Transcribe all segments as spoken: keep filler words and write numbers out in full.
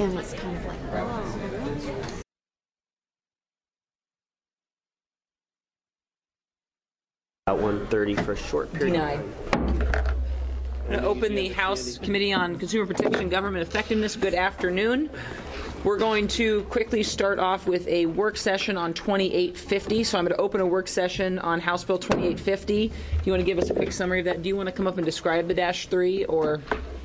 And it's kind of like, oh. About one thirty for a short period. Denied. I'm going to open the House Committee on Consumer Protection and Government Effectiveness. Good afternoon. We're going to quickly start off with a work session on twenty-eight fifty. So I'm going to open a work session on House Bill twenty-eight fifty. Do you want to give us a quick summary of that? Do you want to come up and describe the dash three, or?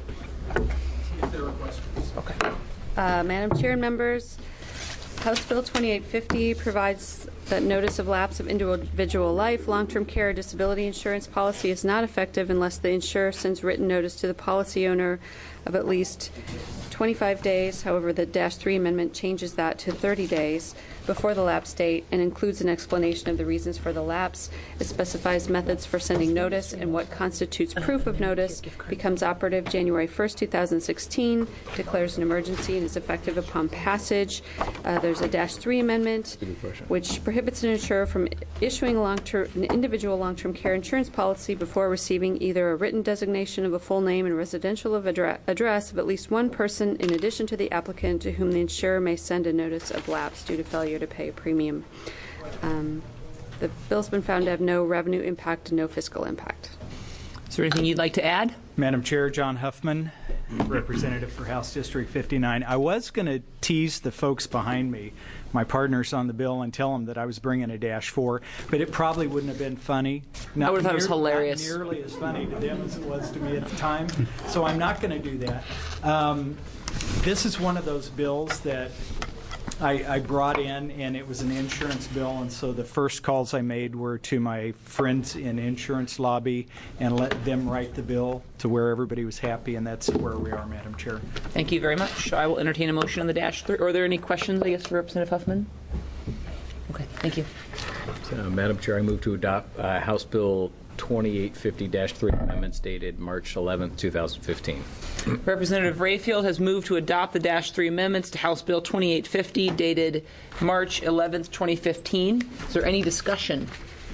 If there are questions. Okay. Uh, Madam Chair and members, House Bill twenty-eight fifty provides that notice of lapse of individual life, long-term care, or disability insurance policy is not effective unless the insurer sends written notice to the policy owner of at least twenty-five days. However, the dash three amendment changes that to thirty days before the lapse date and includes an explanation of the reasons for the lapse. It specifies methods for sending notice and what constitutes proof of notice, becomes operative January first, two thousand sixteen, declares an emergency, and is effective upon passage. Uh, there's a dash three amendment, which prohibits an insurer from issuing a long-term, an individual long-term care insurance policy before receiving either a written designation of a full name and residential of address, address of at least one person in addition to the applicant to whom the insurer may send a notice of lapse due to failure to pay a premium. Um, the bill's been found to have no revenue impact and no fiscal impact. Is there anything you'd like to add? Madam Chair, John Huffman, representative for House District fifty-nine. I was going to tease the folks behind me, my partners on the bill, and tell them that I was bringing a dash four, but it probably wouldn't have been funny. Not I would have thought near, it was hilarious. Not nearly as funny to them as it was to me at the time, so I'm not going to do that. Um, this is one of those bills that I, I brought in, and it was an insurance bill, and so the first calls I made were to my friends in insurance lobby and let them write the bill to where everybody was happy, and that's where we are, Madam Chair. Thank you very much. I will entertain a motion on the dash three. Are there any questions, I guess, for Representative Huffman? Okay, thank you. Uh, Madam Chair, I move to adopt uh, House Bill twenty-eight fifty dash three amendments dated March eleventh, two thousand fifteen. Representative Rayfield has moved to adopt the dash three amendments to House Bill twenty-eight fifty dated March eleventh, twenty fifteen. Is there any discussion?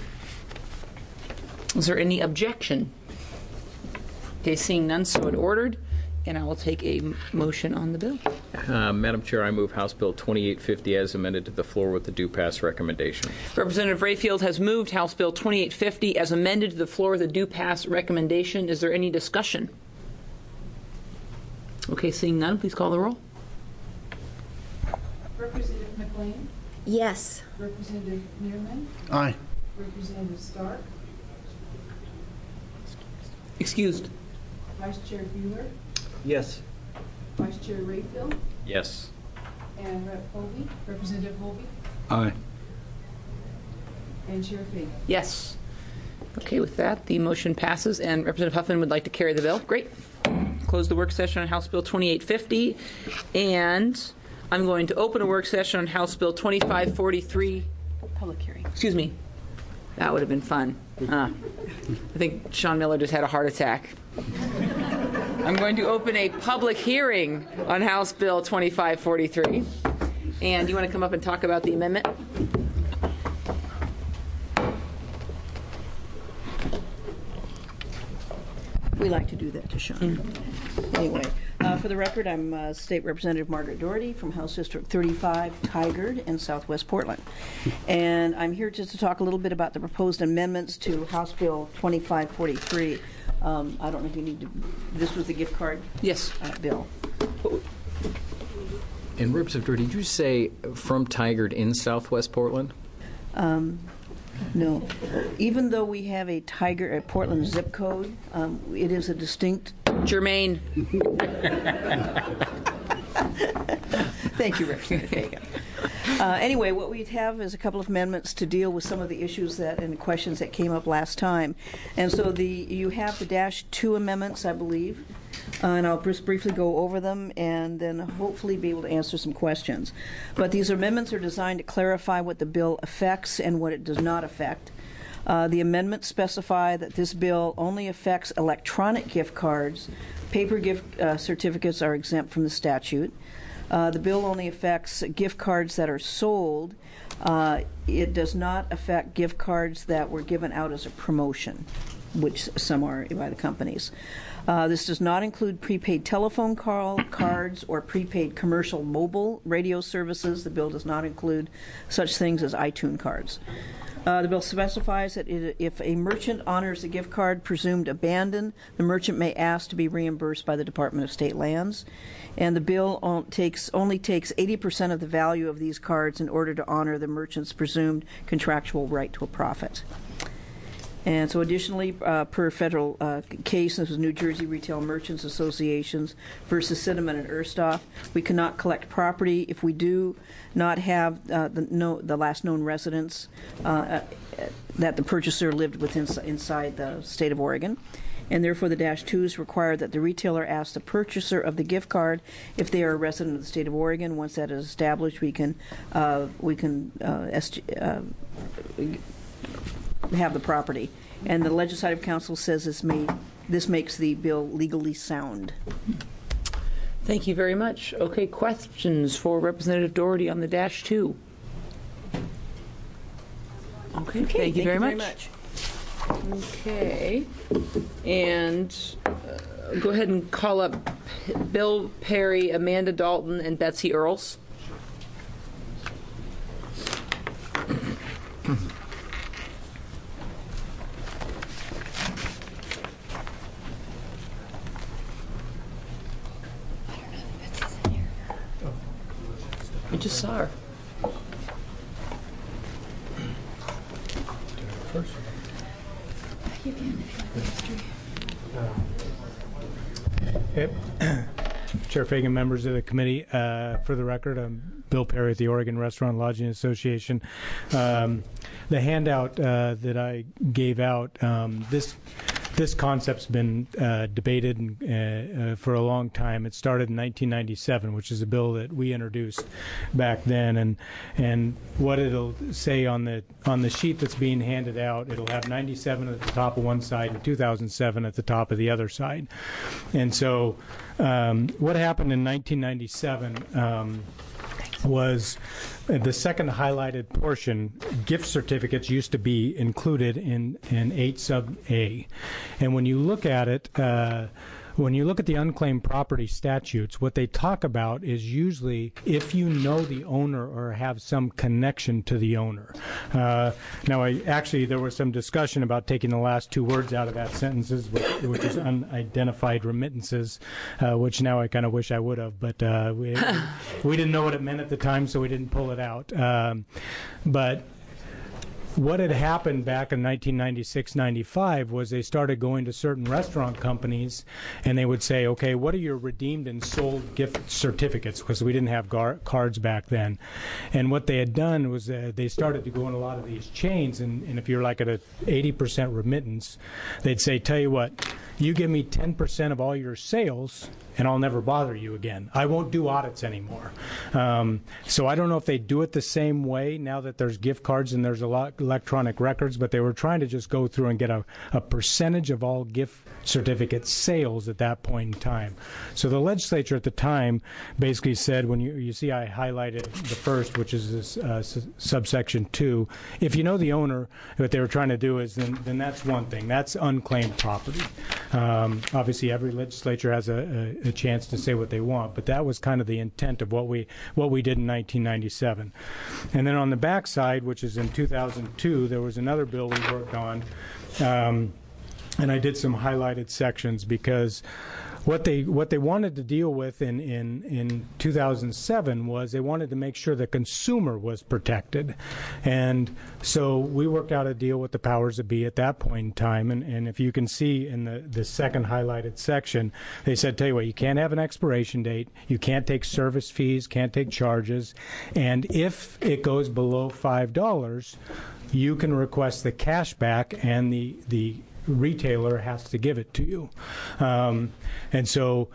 Is there any objection? Okay, seeing none, so it ordered. And I will take a motion on the bill. Uh, Madam Chair, I move House Bill twenty-eight fifty as amended to the floor with the due pass recommendation. Representative Rayfield has moved House Bill twenty-eight fifty as amended to the floor with a due pass recommendation. Is there any discussion? Okay, seeing none, please call the roll. Representative McLean? Yes. Representative Meerman? Aye. Representative Stark? Excused. Vice Chair Bueller? Yes. Vice Chair Rayfield? Yes. And Rep Hovey? Representative Hovey? Aye. And Chair Fink? Yes. Okay, with that, the motion passes, and Representative Huffman would like to carry the bill. Great. Close the work session on House Bill twenty-eight fifty, and I'm going to open a work session on House Bill twenty-five forty-three. Public hearing. Excuse me. That would have been fun. Uh, I think Sean Miller just had a heart attack. I'm going to open a public hearing on House Bill twenty-five forty-three. And you want to come up and talk about the amendment? We like to do that to Sean. Mm-hmm. Anyway, uh, for the record, I'm uh, State Representative Margaret Doherty from House District thirty-five, Tigard, in Southwest Portland. And I'm here just to talk a little bit about the proposed amendments to House Bill twenty-five forty-three. Um, I don't know if you need to, this was the gift card Yes. uh, bill. And Representative Doherty, did you say from Tigard in Southwest Portland? Um, No. Even though we have a Tiger at Portland zip code, um, it is a distinct. Jermaine. Thank you, Representative. Uh, anyway, what we have is a couple of amendments to deal with some of the issues that and questions that came up last time. And so the you have the dash two amendments, I believe, uh, and I'll just briefly go over them and then hopefully be able to answer some questions. But these amendments are designed to clarify what the bill affects and what it does not affect. Uh, the amendments specify that this bill only affects electronic gift cards. Paper gift uh, certificates are exempt from the statute. Uh, the bill only affects gift cards that are sold. Uh, it does not affect gift cards that were given out as a promotion. which some are by the companies. Uh, this does not include prepaid telephone call cards or prepaid commercial mobile radio services. The bill does not include such things as iTunes cards. Uh, the bill specifies that it, if a merchant honors a gift card presumed abandoned, the merchant may ask to be reimbursed by the Department of State Lands. And the bill on, takes, only takes eighty percent of the value of these cards in order to honor the merchant's presumed contractual right to a profit. And so additionally, uh, per federal uh, case, this is New Jersey Retail Merchants Associations versus Cinnamon and Erstoff, we cannot collect property if we do not have uh, the, no, the last known residence uh, uh, that the purchaser lived within inside the state of Oregon. And therefore, the dash twos require that the retailer ask the purchaser of the gift card if they are a resident of the state of Oregon. Once that is established, we can uh, we can uh, est- uh, have the property. And the Legislative Council says this may this makes the bill legally sound. Thank you very much. Okay, questions for Representative Doherty on the dash two? Okay, Okay, thank you very much. much. Okay, and uh, go ahead and call up Bill Perry, Amanda Dalton, and Betsy Earls. I just saw her. Yep. Chair Fagan, members of the committee, uh, for the record, I'm Bill Perry at the Oregon Restaurant Lodging Association. Um, the handout uh, that I gave out, um, this this concept's been uh, debated uh, uh, for a long time. It started in nineteen ninety-seven, which is a bill that we introduced back then, and and what it'll say on the on the sheet that's being handed out, it'll have ninety-seven at the top of one side and two thousand seven at the top of the other side. And so um, what happened in nineteen ninety-seven um, was the second highlighted portion. Gift certificates used to be included in, in eight sub A. And when you look at it, uh, when you look at the unclaimed property statutes, what they talk about is usually if you know the owner or have some connection to the owner. Uh, now, I, actually, there was some discussion about taking the last two words out of that sentences, which, which is unidentified remittances, uh, which now I kind of wish I would have, but uh, we, we didn't know what it meant at the time, so we didn't pull it out. Um, but what had happened back in nineteen ninety-six ninety-five was they started going to certain restaurant companies and they would say, okay, what are your redeemed and sold gift certificates? Because we didn't have gar- cards back then. And what they had done was uh, they started to go in a lot of these chains, and, and if you're like at a eighty percent remittance, they'd say, tell you what, you give me ten percent of all your sales and I'll never bother you again. I won't do audits anymore. Um, so I don't know if they do it the same way now that there's gift cards and there's a lot electronic records, but they were trying to just go through and get a, a percentage of all gift certificate sales at that point in time. So the legislature at the time basically said, when you, you see I highlighted the first, which is this uh, s- subsection two, if you know the owner, what they were trying to do is, then, then that's one thing. That's unclaimed property. Um, obviously, every legislature has a, a, a chance to say what they want, but that was kind of the intent of what we what we did in nineteen ninety-seven. And then on the back side, which is in two thousand two, there was another bill we worked on, um, and I did some highlighted sections because what they what they wanted to deal with in, in, in two thousand seven was they wanted to make sure the consumer was protected. And so we worked out a deal with the powers that be at that point in time. And, and if you can see in the, the second highlighted section, they said, tell you what, you can't have an expiration date, you can't take service fees, can't take charges, and if it goes below five dollars, you can request the cash back, and the the retailer has to give it to you. Um, and so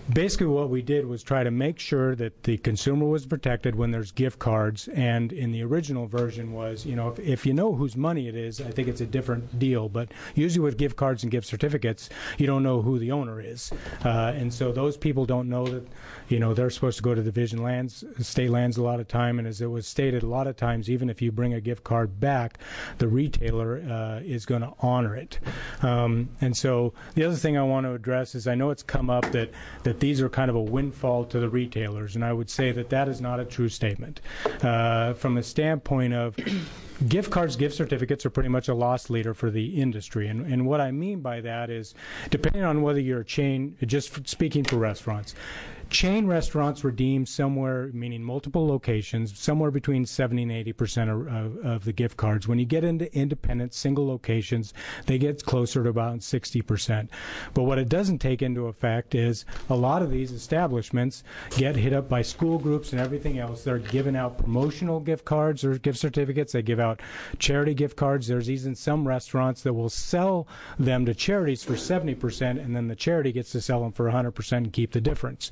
basically what we did was try to make sure that the consumer was protected when there's gift cards. And in the original version was, you know, if, if you know whose money it is, I think it's a different deal. But usually with gift cards and gift certificates, you don't know who the owner is. Uh, and so those people don't know that, you know, they're supposed to go to division lands, state lands a lot of time. And as it was stated, a lot of times, even if you bring a gift card back, the retailer uh, is going to honor it. Um, and so the other thing I want to address is I know it's come up that, that these are kind of a windfall to the retailers, and I would say that that is not a true statement. Uh, from a standpoint of gift cards, gift certificates are pretty much a loss leader for the industry. And, and what I mean by that is, depending on whether you're a chain, just speaking for restaurants, chain restaurants redeem somewhere, meaning multiple locations, somewhere between seventy and eighty percent of, of, of the gift cards. When you get into independent single locations, they get closer to about sixty percent. But what it doesn't take into effect is a lot of these establishments get hit up by school groups and everything else. They're giving out promotional gift cards or gift certificates. They give out charity gift cards. There's even some restaurants that will sell them to charities for seventy percent, and then the charity gets to sell them for one hundred percent and keep the difference.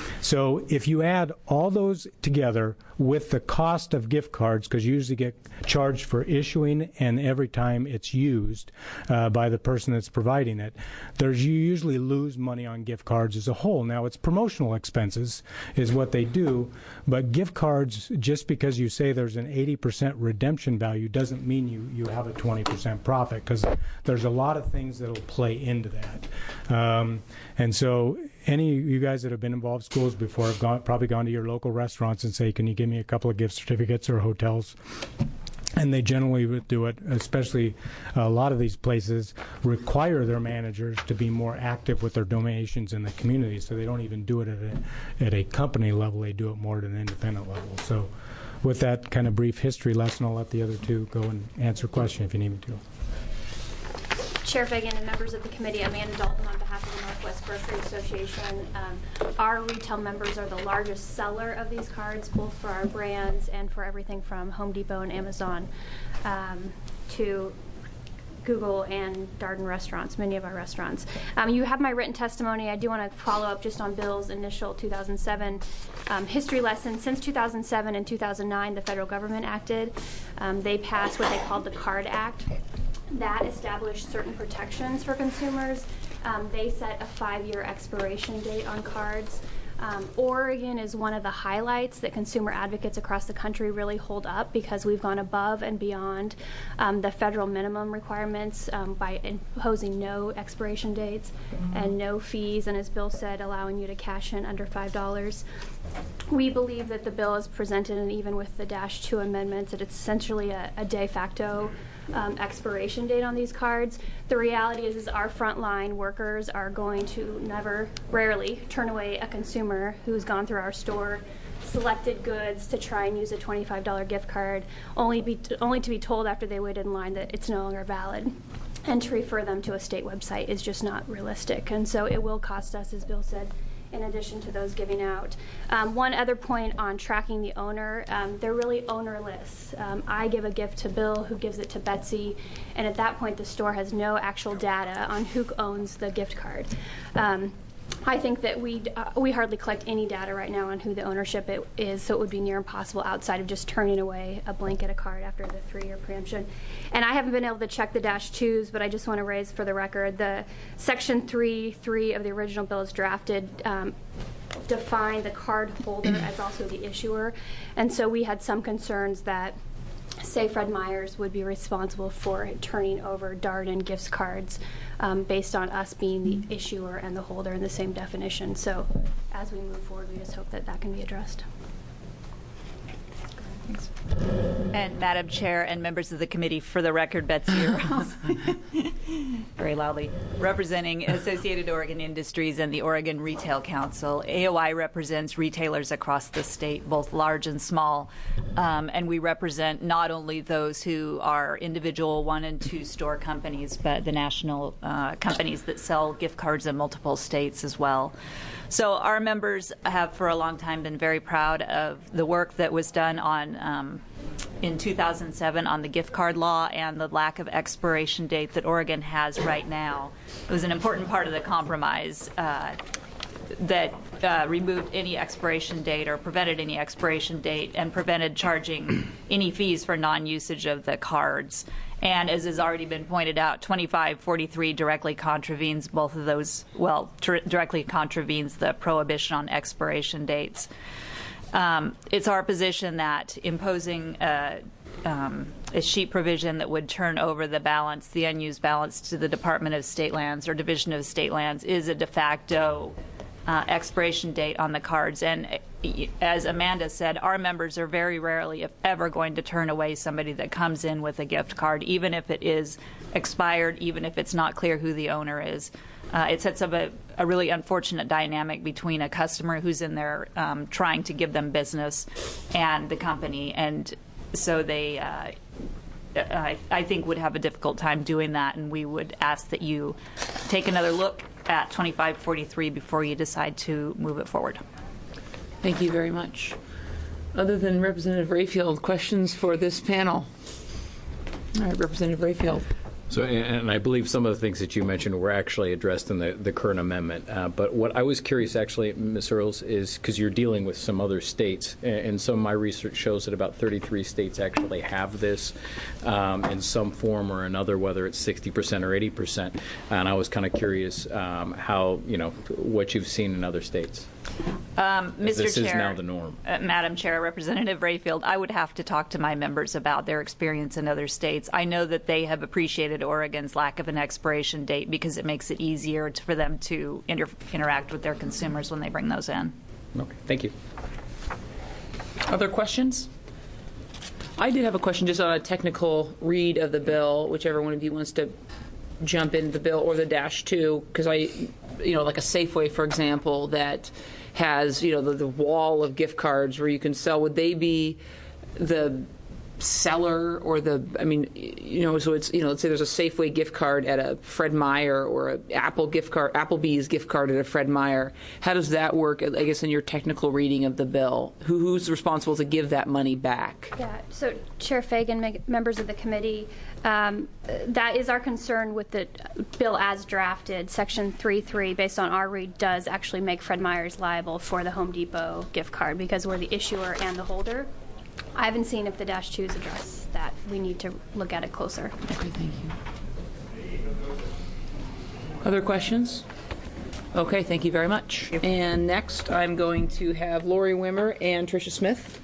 So if you add all those together with the cost of gift cards, because you usually get charged for issuing and every time it's used uh, by the person that's providing it, there's you usually lose money on gift cards as a whole. Now, it's promotional expenses is what they do, but gift cards, just because you say there's an eighty percent redemption value doesn't mean you, you have a twenty percent profit, because there's a lot of things that will play into that. Um, and so any of you guys that have been involved in schools before have gone, probably gone to your local restaurants and say, can you give me a couple of gift certificates, or hotels? And they generally would do it, especially a lot of these places require their managers to be more active with their donations in the community, so they don't even do it at a, at a company level. They do it more at an independent level. So with that kind of brief history lesson, I'll let the other two go and answer a question if you need me to. Chair Fagan and members of the committee, Amanda Dalton on behalf of the Northwest Grocery Association. Um, our retail members are the largest seller of these cards, both for our brands and for everything from Home Depot and Amazon um, to Google and Darden restaurants, many of our restaurants. Um, you have my written testimony. I do want to follow up just on Bill's initial two thousand seven um, history lesson. Since two thousand seven and two thousand nine, the federal government acted. Um, they passed what they called the CARD Act. That established certain protections for consumers. Um, they set a five-year expiration date on cards. Um, Oregon is one of the highlights that consumer advocates across the country really hold up, because we've gone above and beyond um, the federal minimum requirements um, by imposing no expiration dates mm-hmm. and no fees, and as Bill said, allowing you to cash in under five dollars. We believe that the bill is presented, and even with the Dash two amendments, that it's essentially a, a de facto Um, expiration date on these cards. The reality is, is our frontline workers are going to never, rarely, turn away a consumer who's gone through our store, selected goods to try and use a twenty-five dollar gift card, only be t- only to be told after they waited in line that it's no longer valid. And to refer them to a state website is just not realistic. And so it will cost us, as Bill said, in addition to those giving out. Um, one other point on tracking the owner, um, they're really ownerless. Um, I give a gift to Bill, who gives it to Betsy, and at that point the store has no actual data on who owns the gift card. Um, I think that we uh, we hardly collect any data right now on who the ownership it is, so it would be near impossible outside of just turning away a blanket a card after the three-year preemption. And I haven't been able to check the dash twos, but I just want to raise for the record, the section three three of the original bill is drafted um, define the card holder as also the issuer, and so we had some concerns that, say, Fred Meyers would be responsible for turning over Darden gift cards um, based on us being the issuer and the holder in the same definition. So as we move forward, we just hope that that can be addressed. Thanks. And Madam Chair and members of the committee, for the record, Betsy Earls, very loudly, representing Associated Oregon Industries and the Oregon Retail Council. A O I represents retailers across the state, both large and small, um, and we represent not only those who are individual one and two store companies, but the national uh, companies that sell gift cards in multiple states as well. So our members have for a long time been very proud of the work that was done on um, in two thousand seven on the gift card law and the lack of expiration date that Oregon has right now. It was an important part of the compromise uh, that uh, removed any expiration date or prevented any expiration date and prevented charging any fees for non-usage of the cards. And as has already been pointed out, twenty-five forty-three directly contravenes both of those, well, tr- directly contravenes the prohibition on expiration dates. Um, it's our position that imposing a, um, a sheet provision that would turn over the balance, the unused balance, to the Department of State Lands or Division of State Lands is a de facto uh, expiration date on the cards. And as Amanda said, our members are very rarely, if ever, going to turn away somebody that comes in with a gift card, even if it is expired, even if it's not clear who the owner is. Uh, it sets up a, a really unfortunate dynamic between a customer who's in there um, trying to give them business and the company, and so they, uh, I, I think, would have a difficult time doing that, and we would ask that you take another look at twenty-five forty-three before you decide to move it forward. Thank you very much. Other than Representative Rayfield, questions for this panel? All right, Representative Rayfield. So, and I believe some of the things that you mentioned were actually addressed in the, the current amendment. Uh, but what I was curious, actually, Miz Earls, is because you're dealing with some other states, and some of my research shows that about thirty-three states actually have this um, in some form or another, whether it's sixty percent or eighty percent. And I was kind of curious um, how, you know, what you've seen in other states. Um, Mister This Chair, is now the norm. Uh, Madam Chair, Representative Rayfield, I would have to talk to my members about their experience in other states. I know that they have appreciated Oregon's lack of an expiration date because it makes it easier to, for them to inter- interact with their consumers when they bring those in. Okay, thank you. Other questions? I did have a question just on a technical read of the bill, whichever one of you wants to jump into the bill, or the dash two, because I, you know, like a Safeway, for example, that has, you know, the, the wall of gift cards where you can sell. Would they be the seller or the, I mean, you know, so it's, you know, let's say there's a Safeway gift card at a Fred Meyer or a Apple gift card, Applebee's gift card at a Fred Meyer. How does that work, I guess, in your technical reading of the bill? Who, who's responsible to give that money back? Yeah, so Chair Fagan, me- members of the committee, um, that is our concern with the bill as drafted. Section three three, based on our read, does actually make Fred Meyer's liable for the Home Depot gift card because we're the issuer and the holder. I haven't seen if the dash twos address that. We need to look at it closer. Okay, thank you. Other questions? Okay, thank you very much. And next, I'm going to have Lori Wimmer and Tricia Smith.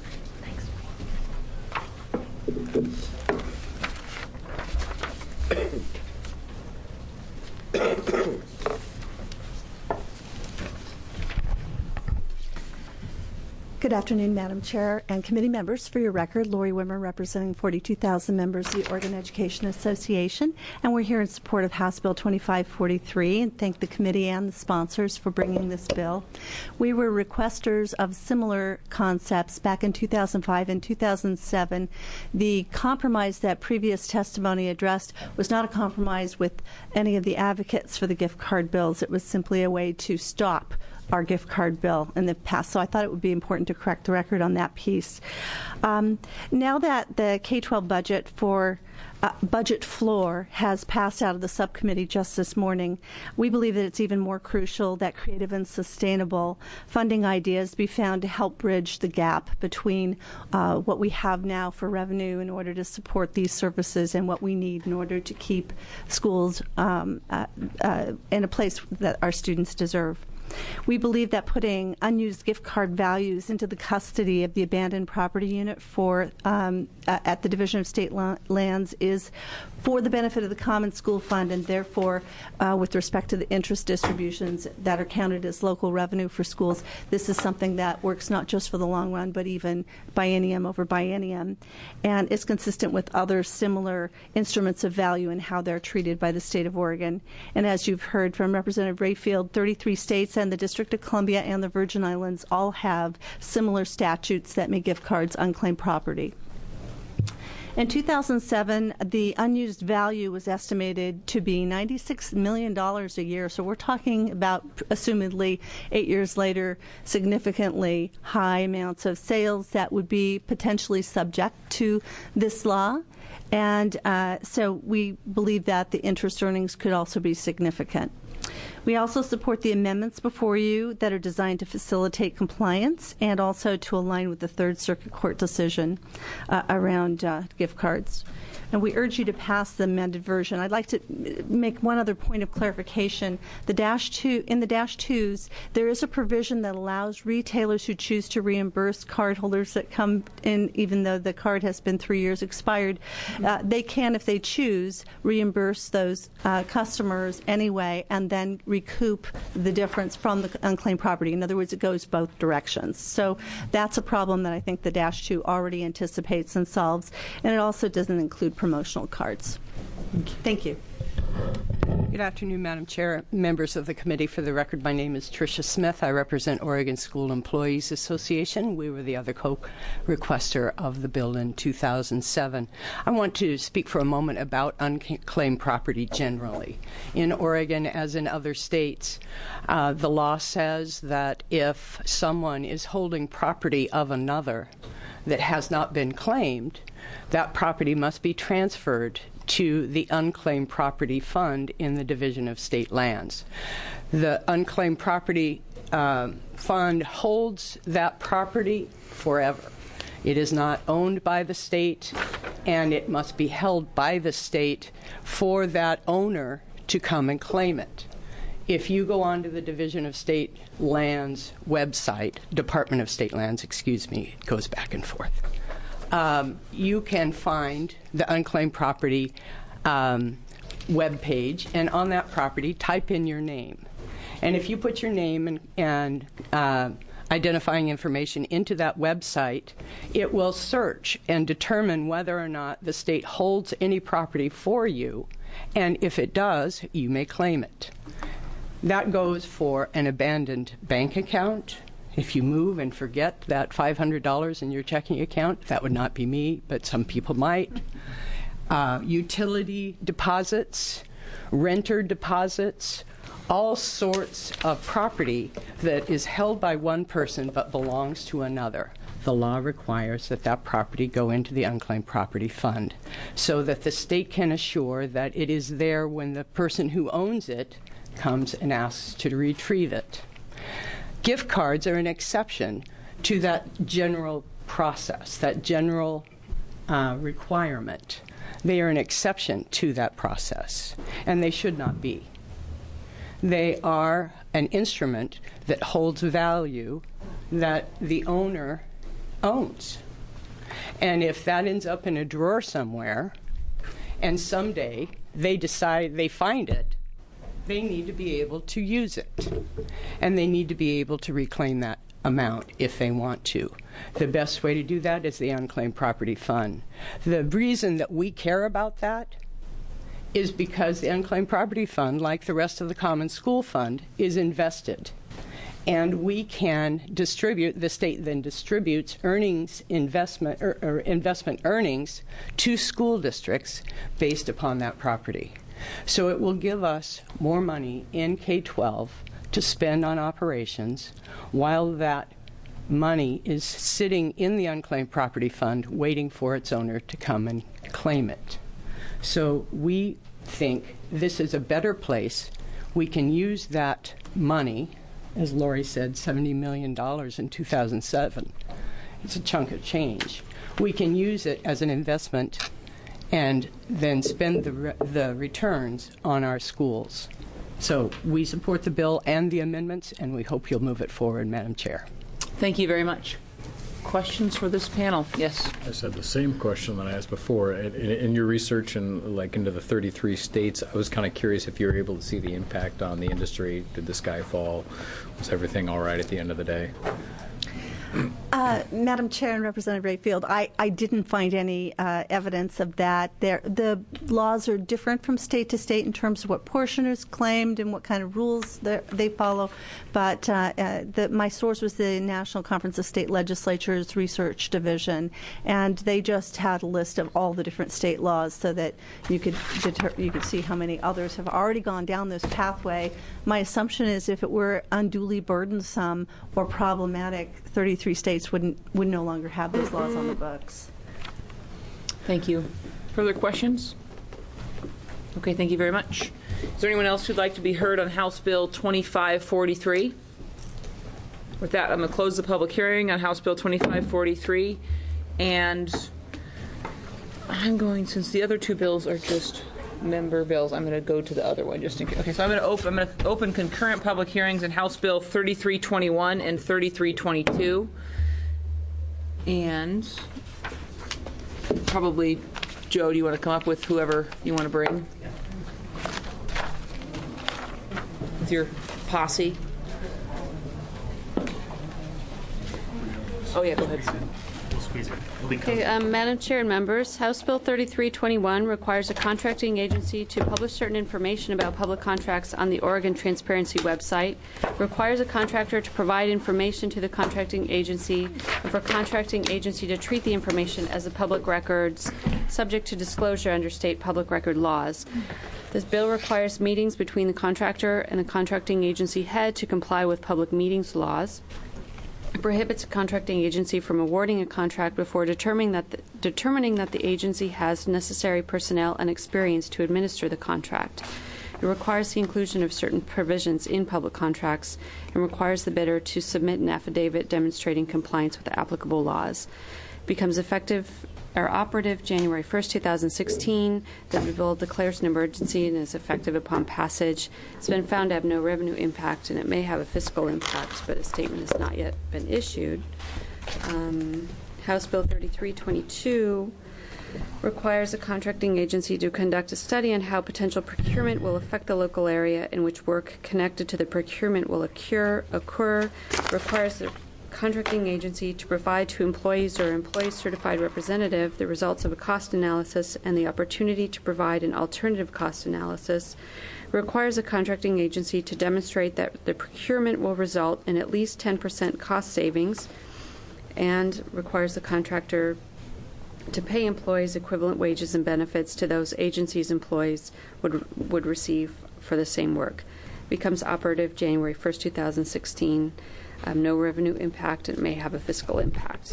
Good afternoon, Madam Chair and committee members. For your record, Lori Wimmer, representing forty-two thousand members of the Oregon Education Association, and we're here in support of House Bill twenty-five forty-three, and thank the committee and the sponsors for bringing this bill. We were requesters of similar concepts back in two thousand five and two thousand seven. The compromise that previous testimony addressed was not a compromise with any of the advocates for the gift card bills. It was simply a way to stop our gift card bill in the past. So I thought it would be important to correct the record on that piece. Um, now that the K twelve budget for uh, budget floor has passed out of the subcommittee just this morning, we believe that it's even more crucial that creative and sustainable funding ideas be found to help bridge the gap between uh, what we have now for revenue in order to support these services and what we need in order to keep schools um, uh, uh, in a place that our students deserve. We believe that putting unused gift card values into the custody of the abandoned property unit for um, uh, at the Division of State Lands is for the benefit of the Common School Fund, and therefore, uh, with respect to the interest distributions that are counted as local revenue for schools, this is something that works not just for the long run, but even biennium over biennium, and is consistent with other similar instruments of value and how they're treated by the state of Oregon. And as you've heard from Representative Rayfield, thirty-three states and the District of Columbia and the Virgin Islands all have similar statutes that make gift cards unclaimed property. In two thousand seven, the unused value was estimated to be ninety-six million dollars a year. So we're talking about, assumedly, eight years later, significantly high amounts of sales that would be potentially subject to this law. And uh, so we believe that the interest earnings could also be significant. We also support the amendments before you that are designed to facilitate compliance and also to align with the Third Circuit Court decision uh, around uh, gift cards. And we urge you to pass the amended version. I'd like to make one other point of clarification. The dash two, in the dash twos, there is a provision that allows retailers who choose to reimburse cardholders that come in, even though the card has been three years expired. Uh, they can, if they choose, reimburse those uh, customers anyway, and then recoup the difference from the unclaimed property. In other words, it goes both directions. So that's a problem that I think the dash two already anticipates and solves, and it also doesn't include promotional cards. Thank you. Good afternoon, Madam Chair, members of the committee. For the record, my name is Tricia Smith. I represent Oregon School Employees Association. We were the other co-requester of the bill in two thousand seven. I want to speak for a moment about unclaimed property generally. In Oregon, as in other states, uh, the law says that if someone is holding property of another that has not been claimed, that property must be transferred to the Unclaimed Property Fund in the Division of State Lands. The Unclaimed Property uh, Fund holds that property forever. It is not owned by the state, and it must be held by the state for that owner to come and claim it. If you go onto the Division of State Lands website, Department of State Lands, excuse me, it goes back and forth. Um, you can find the unclaimed property um, web page, and on that property, type in your name. And if you put your name and, and uh, identifying information into that website, it will search and determine whether or not the state holds any property for you, and if it does, you may claim it. That goes for an abandoned bank account. If you move and forget that five hundred dollars in your checking account, that would not be me, but some people might. Uh, utility deposits, renter deposits, all sorts of property that is held by one person but belongs to another. The law requires that that property go into the Unclaimed Property Fund so that the state can assure that it is there when the person who owns it comes and asks to retrieve it. Gift cards are an exception to that general process, that general uh, requirement. They are an exception to that process, and they should not be. They are an instrument that holds value that the owner owns. And if that ends up in a drawer somewhere, and someday they decide they find it, they need to be able to use it. And they need to be able to reclaim that amount if they want to. The best way to do that is the Unclaimed Property Fund. The reason that we care about that is because the Unclaimed Property Fund, like the rest of the Common School Fund, is invested. And we can distribute, the state then distributes earnings, investment, or, or investment earnings to school districts based upon that property. So it will give us more money in K twelve to spend on operations while that money is sitting in the Unclaimed Property Fund waiting for its owner to come and claim it. So we think this is a better place. We can use that money, as Lori said, seventy million dollars in two thousand seven. It's a chunk of change. We can use it as an investment and then spend the, re- the returns on our schools. So we support the bill and the amendments, and we hope you'll move it forward, Madam Chair. Thank you very much. Questions for this panel? Yes. I said the same question that I asked before. In, in, in your research and like into the thirty-three states, I was kind of curious if you were able to see the impact on the industry. Did the sky fall? Was everything all right at the end of the day? Uh, Madam Chair and Representative Rayfield, I, I didn't find any uh, evidence of that. There, the laws are different from state to state in terms of what portion is claimed and what kind of rules they follow. But uh, uh, the, my source was the National Conference of State Legislatures Research Division, and they just had a list of all the different state laws so that you could deter, you could see how many others have already gone down this pathway. My assumption is if it were unduly burdensome or problematic, thirty-three states wouldn't would no longer have those laws on the books. Thank you. Further questions? Okay, thank you very much. Is there anyone else who'd like to be heard on House Bill twenty-five forty-three? With that, I'm going to close the public hearing on House Bill twenty-five forty-three, and I'm going, since the other two bills are just member bills, I'm going to go to the other one just in case. Okay, so I'm going to open, I'm going to open concurrent public hearings in House Bill thirty-three twenty-one and thirty-three twenty-two, and probably, Joe, do you want to come up with whoever you want to bring? With your posse? Oh, yeah, go ahead. Okay, um, Madam Chair and members, House Bill thirty-three twenty-one requires a contracting agency to publish certain information about public contracts on the Oregon Transparency website, requires a contractor to provide information to the contracting agency, and for contracting agency to treat the information as a public records subject to disclosure under state public record laws. This bill requires meetings between the contractor and the contracting agency head to comply with public meetings laws. It prohibits a contracting agency from awarding a contract before determining that the, determining that the agency has necessary personnel and experience to administer the contract. It requires the inclusion of certain provisions in public contracts and requires the bidder to submit an affidavit demonstrating compliance with the applicable laws. It becomes effective or operative January first, two thousand sixteen. The bill declares an emergency and is effective upon passage. It's been found to have no revenue impact, and it may have a fiscal impact, but a statement has not yet been issued. Um, House Bill thirty-three twenty-two requires a contracting agency to conduct a study on how potential procurement will affect the local area in which work connected to the procurement will occur, occur requires the contracting agency to provide to employees or employee certified representative the results of a cost analysis and the opportunity to provide an alternative cost analysis, requires a contracting agency to demonstrate that the procurement will result in at least ten percent cost savings, and requires the contractor to pay employees equivalent wages and benefits to those agencies' employees would would receive for the same work. Becomes operative January first, two thousand sixteen. Um, no revenue impact, and it may have a fiscal impact.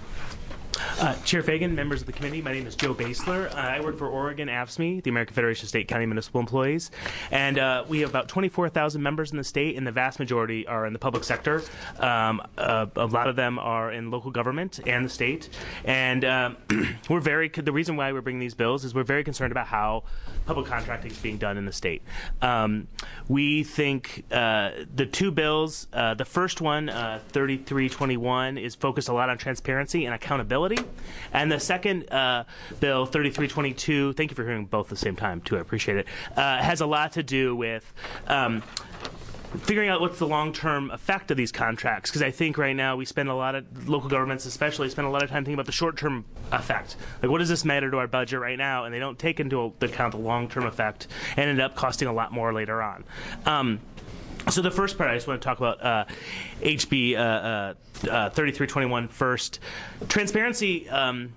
Uh, Chair Fagan, members of the committee, my name is Joe Basler. Uh, I work for Oregon A F S M E, the American Federation of State, County, Municipal Employees, and uh, we have about twenty-four thousand members in the state, and the vast majority are in the public sector. Um, uh, a lot of them are in local government and the state, and um, we're very. The reason why we're bringing these bills is we're very concerned about how public contracting is being done in the state. Um, we think uh, the two bills, uh, the first one, uh, thirty-three twenty-one, is focused a lot on transparency and accountability. And the second uh, bill, thirty-three twenty-two, thank you for hearing both at the same time, too. I appreciate it, uh, has a lot to do with um, figuring out what's the long-term effect of these contracts, because I think right now we spend a lot of, local governments especially, spend a lot of time thinking about the short-term effect. Like, what does this matter to our budget right now? And they don't take into account the long-term effect and end up costing a lot more later on. Um, So the first part, I just want to talk about uh, H B uh, uh, uh, thirty-three twenty-one first. Transparency um,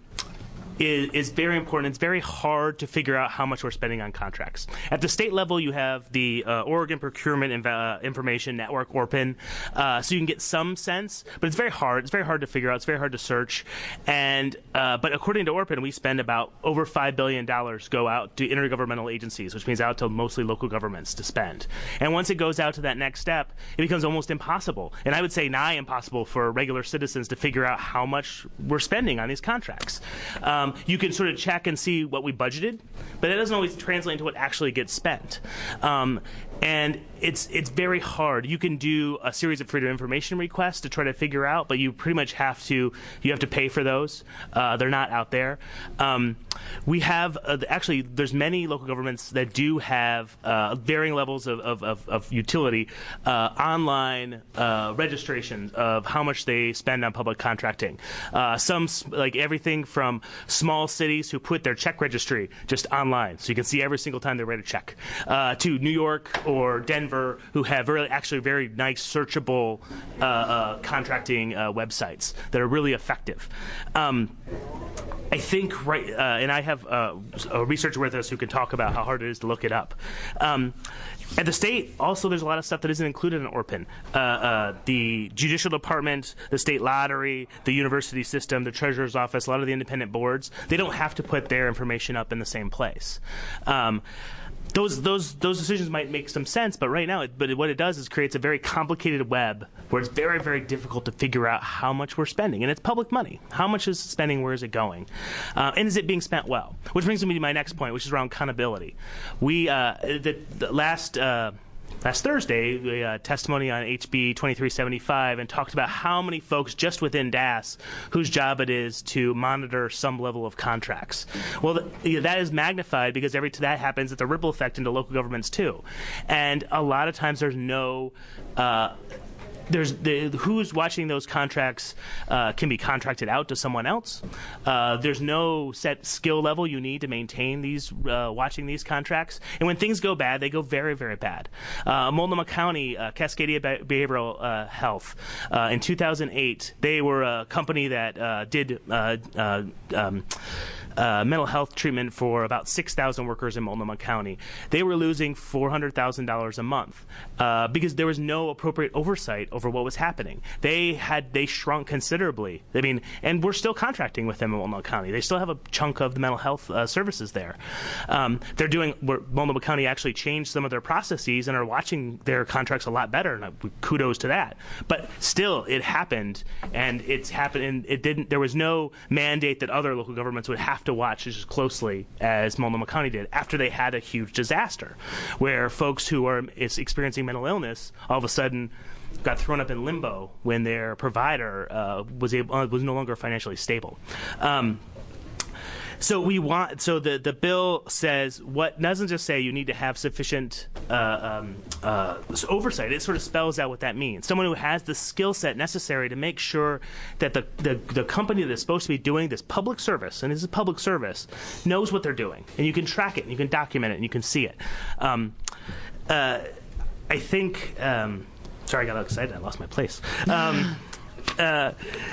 is, is very important. It's very hard to figure out how much we're spending on contracts. At the state level, you have the uh, Oregon Procurement Inv- uh, Information Network, O R P N, uh, so you can get some sense, but it's very hard. It's very hard to figure out. It's very hard to search. And uh, but according to O R P N, we spend about over five billion dollars go out to intergovernmental agencies, which means out to mostly local governments to spend. And once it goes out to that next step, it becomes almost impossible. And I would say nigh impossible for regular citizens to figure out how much we're spending on these contracts. Um, you can sort of check and see what we budgeted, but that doesn't always translate into what actually gets spent. Um, and it's it's very hard. You can do a series of freedom of information requests to try to figure out, but you pretty much have to you have to pay for those. Uh, they're not out there. Um, we have uh, actually there's many local governments that do have uh, varying levels of of, of, of utility uh, online uh, registration of how much they spend on public contracting. Uh, some like everything from small cities who put their check registry just online, so you can see every single time they write a check, uh, to New York or Denver, who have really actually very nice searchable uh, uh, contracting uh, websites that are really effective. Um, I think right, uh, and I have uh, a researcher with us who can talk about how hard it is to look it up. Um, At the state, also, there's a lot of stuff that isn't included in O R P N. Uh, uh, the judicial department, the state lottery, the university system, the treasurer's office, a lot of the independent boards, they don't have to put their information up in the same place. Um, Those those those decisions might make some sense, but right now, it, but what it does is creates a very complicated web where it's very very difficult to figure out how much we're spending, and it's public money. How much is spending? Where is it going? Uh, and is it being spent well? Which brings me to my next point, which is around accountability. We uh, the, the last. Uh, Last Thursday, we had testimony on H B twenty-three seventy-five and talked about how many folks just within D A S whose job it is to monitor some level of contracts. Well, th- that is magnified because every time that happens, it's a ripple effect into local governments too. And a lot of times there's no... Uh, There's the, who's watching those contracts uh, can be contracted out to someone else. Uh, there's no set skill level you need to maintain these uh, watching these contracts. And when things go bad, they go very, very bad. Uh, Multnomah County, uh, Cascadia Behavioral uh, Health, uh, in two thousand eight, they were a company that uh, did uh, uh, um, Uh, mental health treatment for about six thousand workers in Multnomah County. They were losing four hundred thousand dollars a month uh, because there was no appropriate oversight over what was happening. They had they shrunk considerably. I mean, and we're still contracting with them in Multnomah County. They still have a chunk of the mental health uh, services there. Um, they're doing. Multnomah County actually changed some of their processes and are watching their contracts a lot better. And uh, kudos to that. But still, it happened, and it's happened. And it didn't. There was no mandate that other local governments would have to watch as closely as Multnomah County did after they had a huge disaster, where folks who are experiencing mental illness all of a sudden got thrown up in limbo when their provider uh, was able uh, was no longer financially stable. Um, So we want. So the, the bill says what doesn't just say you need to have sufficient uh, um, uh, oversight. It sort of spells out what that means. Someone who has the skill set necessary to make sure that the, the the company that's supposed to be doing this public service, and this is public service, knows what they're doing, and you can track it, and you can document it, and you can see it. Um, uh, I think. Um, sorry, I got excited. I lost my place. Um, uh,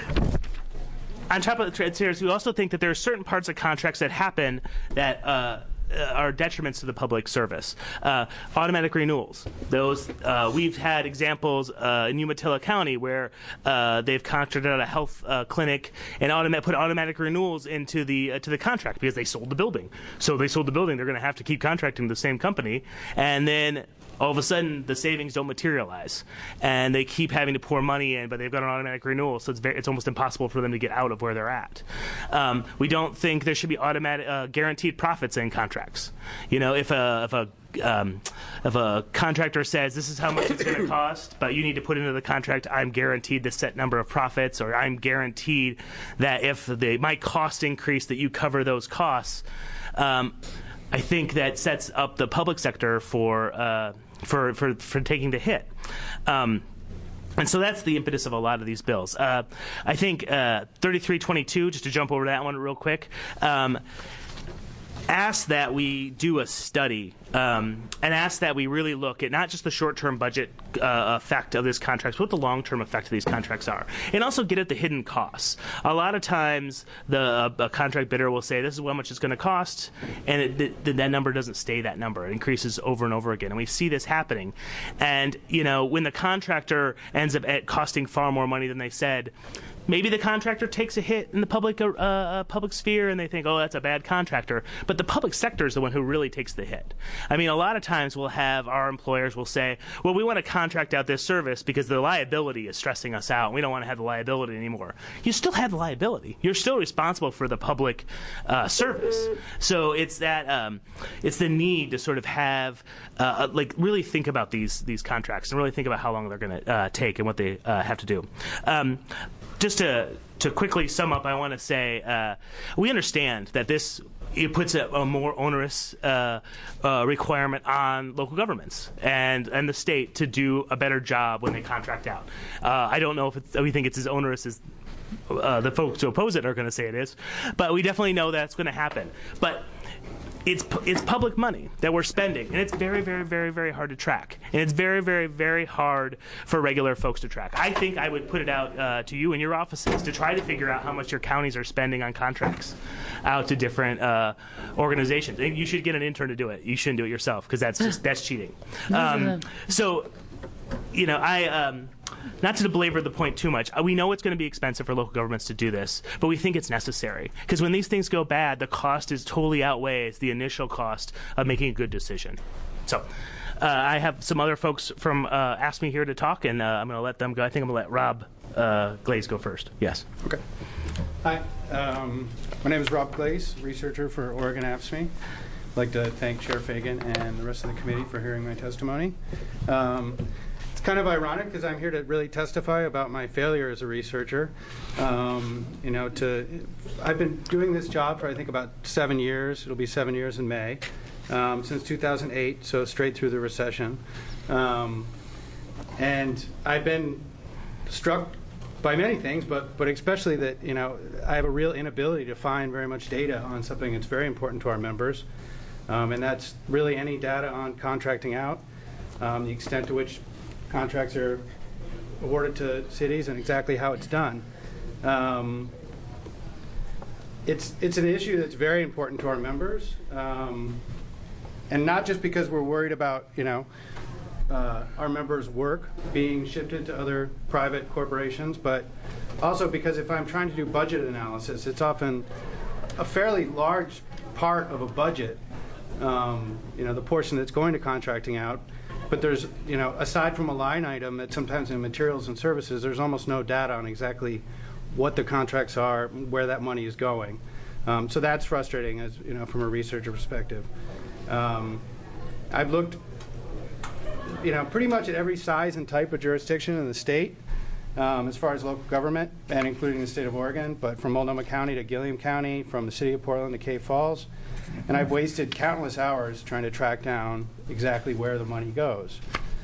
On top of the transparency, we also think that there are certain parts of contracts that happen that uh, are detriments to the public service. Uh, automatic renewals. Those uh, we've had examples uh, in Umatilla County where uh, they've contracted out a health uh, clinic and automa- put automatic renewals into the uh, to the contract because they sold the building. So they sold the building. They're going to have to keep contracting the same company, and then all of a sudden the savings don't materialize, and they keep having to pour money in, but they've got an automatic renewal, so it's very, it's almost impossible for them to get out of where they're at. Um, we don't think there should be automatic uh, guaranteed profits in contracts. You know, if a if a um, if a contractor says this is how much it's going to cost, but you need to put into the contract, I'm guaranteed this set number of profits, or I'm guaranteed that if the my cost increase that you cover those costs. Um, I think that sets up the public sector for uh, for, for for taking the hit. Um, and so that's the impetus of a lot of these bills. Uh, I think uh, thirty-three twenty-two, just to jump over that one real quick, um, asks that we do a study um, and asks that we really look at not just the short-term budget uh, effect of this contract, but what the long-term effect of these contracts are, and also get at the hidden costs. A lot of times, the uh, a contract bidder will say, "This is how much it's going to cost," and it, the, that number doesn't stay that number; it increases over and over again, and we see this happening. And you know, when the contractor ends up at costing far more money than they said, maybe the contractor takes a hit in the public uh, uh, public sphere, and they think, "Oh, that's a bad contractor." But the public sector is the one who really takes the hit. I mean, a lot of times we'll have our employers will say, "Well, we want to contract out this service because the liability is stressing us out. We don't want to have the liability anymore." You still have the liability. You're still responsible for the public uh, service. So it's that um, it's the need to sort of have uh, like really think about these these contracts and really think about how long they're going to uh, take and what they uh, have to do. Um, Just to to quickly sum up, I want to say uh, we understand that this it puts a, a more onerous uh, uh, requirement on local governments and and the state to do a better job when they contract out. Uh, I don't know if it's, we think it's as onerous as uh, the folks who oppose it are going to say it is, but we definitely know that's going to happen. But It's it's public money that we're spending, and it's very, very, very, very hard to track. And it's very, very, very hard for regular folks to track. I think I would put it out uh, to you in your offices to try to figure out how much your counties are spending on contracts out to different uh, organizations. And you should get an intern to do it. You shouldn't do it yourself because that's just that's cheating. Um, so, you know, I. Um, not to belabor the point too much, uh, we know it's going to be expensive for local governments to do this, but we think it's necessary. Because when these things go bad, the cost is totally outweighs the initial cost of making a good decision. So uh, I have some other folks from uh, AFSCME here to talk, and uh, I'm going to let them go. I think I'm going to let Rob uh, Glaze go first. Yes. Okay. Hi. Um, my name is Rob Glaze, researcher for Oregon AFSCME. I'd like to thank Chair Fagan and the rest of the committee for hearing my testimony. Um, it's kind of ironic because I'm here to really testify about my failure as a researcher. Um, you know, to I've been doing this job for I think about seven years. It'll be seven years in May, um, since two thousand eight, so straight through the recession. Um, and I've been struck by many things, but but especially that you know I have a real inability to find very much data on something that's very important to our members. Um, and that's really any data on contracting out, um, the extent to which contracts are awarded to cities, and exactly how it's done. Um, it's it's an issue that's very important to our members, um, and not just because we're worried about you know uh, our members' work being shifted to other private corporations, but also because if I'm trying to do budget analysis, it's often a fairly large part of a budget. Um, you know, the portion that's going to contracting out, but there's, you know, aside from a line item that sometimes in materials and services, there's almost no data on exactly what the contracts are, where that money is going. Um, so that's frustrating, as you know, from a researcher perspective. Um, I've looked, you know, pretty much at every size and type of jurisdiction in the state, um, as far as local government, and including the state of Oregon, but from Multnomah County to Gilliam County, from the city of Portland to Cave Falls. And I've wasted countless hours trying to track down exactly where the money goes.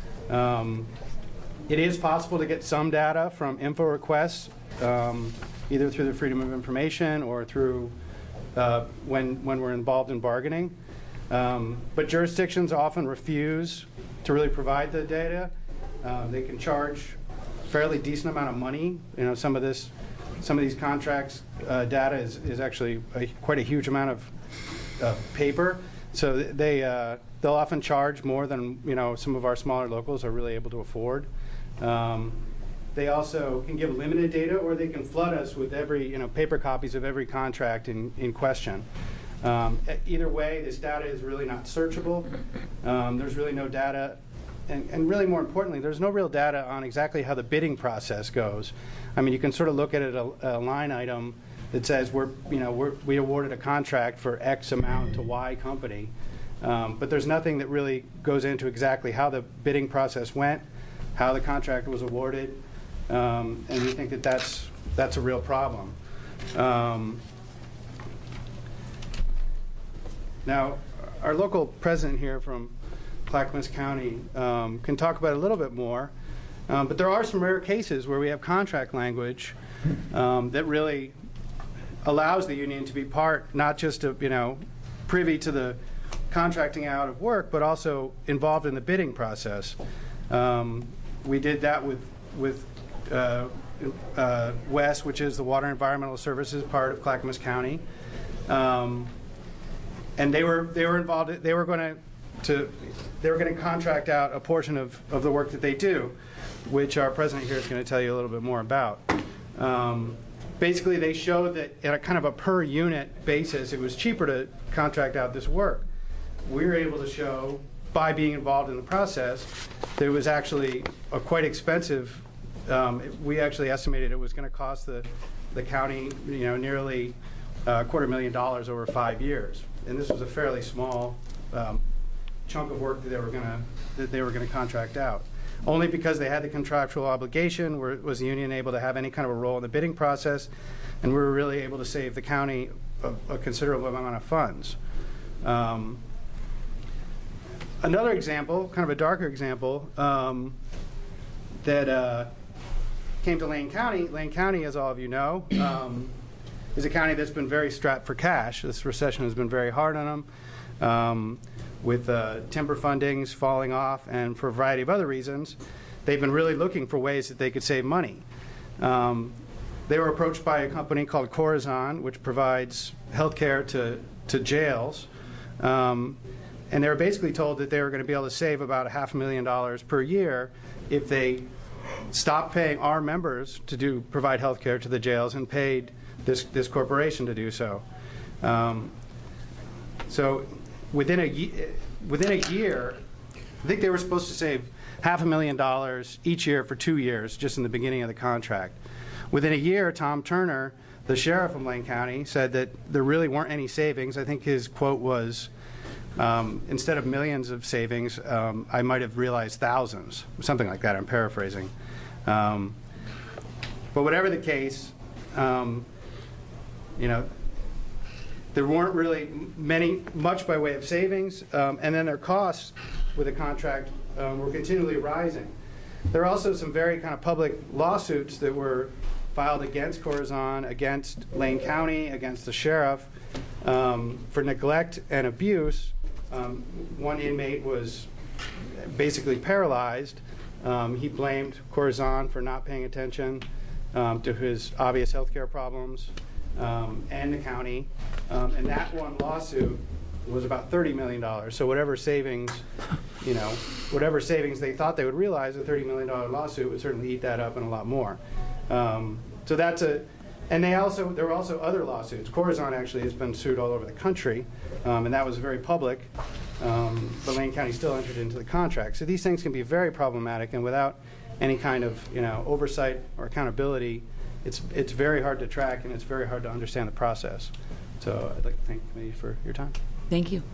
Um, it is possible to get some data from info requests, um, either through the Freedom of Information or through uh, when, when we're involved in bargaining. Um, but jurisdictions often refuse to really provide the data. Uh, they can charge a fairly decent amount of money. You know, some of this, some of these contracts uh, data is, is actually a, quite a huge amount of Uh, paper, so they uh, they'll often charge more than you know some of our smaller locals are really able to afford. Um, they also can give limited data, or they can flood us with every you know paper copies of every contract in in question. Um, either way, this data is really not searchable. Um, there's really no data, and, and really more importantly, there's no real data on exactly how the bidding process goes. I mean, you can sort of look at it a, a line item that says we're, you know, we're, we awarded a contract for X amount to Y company, um, but there's nothing that really goes into exactly how the bidding process went, how the contract was awarded, um, and we think that that's that's a real problem. Um, now, our local president here from Clackamas County um, can talk about it a little bit more, um, but there are some rare cases where we have contract language um, that really allows the union to be part, not just of, you know, privy to the contracting out of work, but also involved in the bidding process. Um, we did that with with uh, uh, WES, which is the Water Environmental Services part of Clackamas County, um, and they were they were involved. They were going to to they were going to contract out a portion of of the work that they do, which our president here is going to tell you a little bit more about. Um, Basically, they showed that at a kind of a per unit basis, it was cheaper to contract out this work. We were able to show, by being involved in the process, that it was actually a quite expensive. Um, it, we actually estimated it was going to cost the the county, you know, nearly a quarter million dollars over five years. And this was a fairly small um, chunk of work that they were going to that they were going to contract out. Only because they had the contractual obligation were, was the union able to have any kind of a role in the bidding process, and we were really able to save the county a, a considerable amount of funds. Um, another example, kind of a darker example, um, that uh, came to Lane County. Lane County, as all of you know, um, is a county that's been very strapped for cash. This recession has been very hard on them. Um, with uh, timber fundings falling off, and for a variety of other reasons, they've been really looking for ways that they could save money. Um, they were approached by a company called Corazon, which provides health care to, to jails, um, and they were basically told that they were going to be able to save about a half a million dollars per year if they stopped paying our members to do provide health care to the jails and paid this, this corporation to do so. Um, so within a, ye- within a year, I think they were supposed to save half a million dollars each year for two years, just in the beginning of the contract. Within a year, Tom Turner, the sheriff of Lane County, said that there really weren't any savings. I think his quote was, um, instead of millions of savings, um, I might have realized thousands, something like that. I'm paraphrasing. Um, but whatever the case, um, you know, there weren't really many, much by way of savings, um, and then their costs with the contract um, were continually rising. There are also some very kind of public lawsuits that were filed against Corazon, against Lane County, against the sheriff um, for neglect and abuse. Um, one inmate was basically paralyzed. Um, he blamed Corazon for not paying attention um, to his obvious health care problems um, and the county. Um, and that one lawsuit was about thirty million dollars. So whatever savings, you know, whatever savings they thought they would realize, a thirty million dollars lawsuit would certainly eat that up and a lot more. Um, so that's a, and they also, there were also other lawsuits. Corazon actually has been sued all over the country, um, and that was very public. Um, but Lane County still entered into the contract. So these things can be very problematic, and without any kind of, you know, oversight or accountability, it's it's very hard to track, and it's very hard to understand the process. So I'd like to thank the committee for your time. Thank you.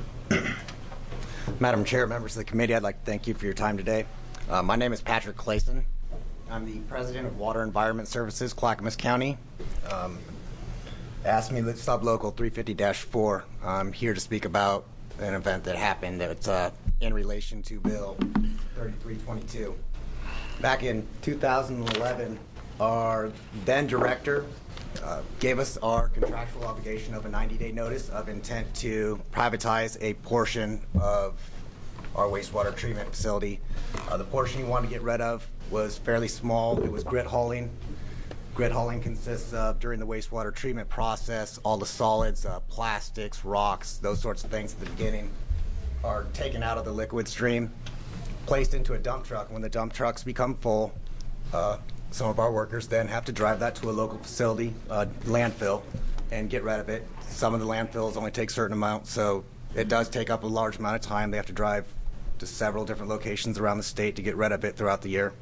Madam Chair, members of the committee, I'd like to thank you for your time today. Uh, my name is Patrick Clayson. I'm the president of Water Environment Services, Clackamas County. Um, asked me Sublocal three fifty dash four. I'm here to speak about an event that happened that's uh, in relation to Bill thirty-three twenty-two. Back in two thousand eleven, our then director uh, gave us our contractual obligation of a ninety-day notice of intent to privatize a portion of our wastewater treatment facility. Uh, the portion he wanted to get rid of was fairly small. It was grit hauling. Grit hauling consists of, during the wastewater treatment process, all the solids, uh, plastics, rocks, those sorts of things at the beginning are taken out of the liquid stream, placed into a dump truck. When the dump trucks become full, uh, some of our workers then have to drive that to a local facility, uh, landfill, and get rid of it. Some of the landfills only take certain amounts, so it does take up a large amount of time. They have to drive to several different locations around the state to get rid of it throughout the year.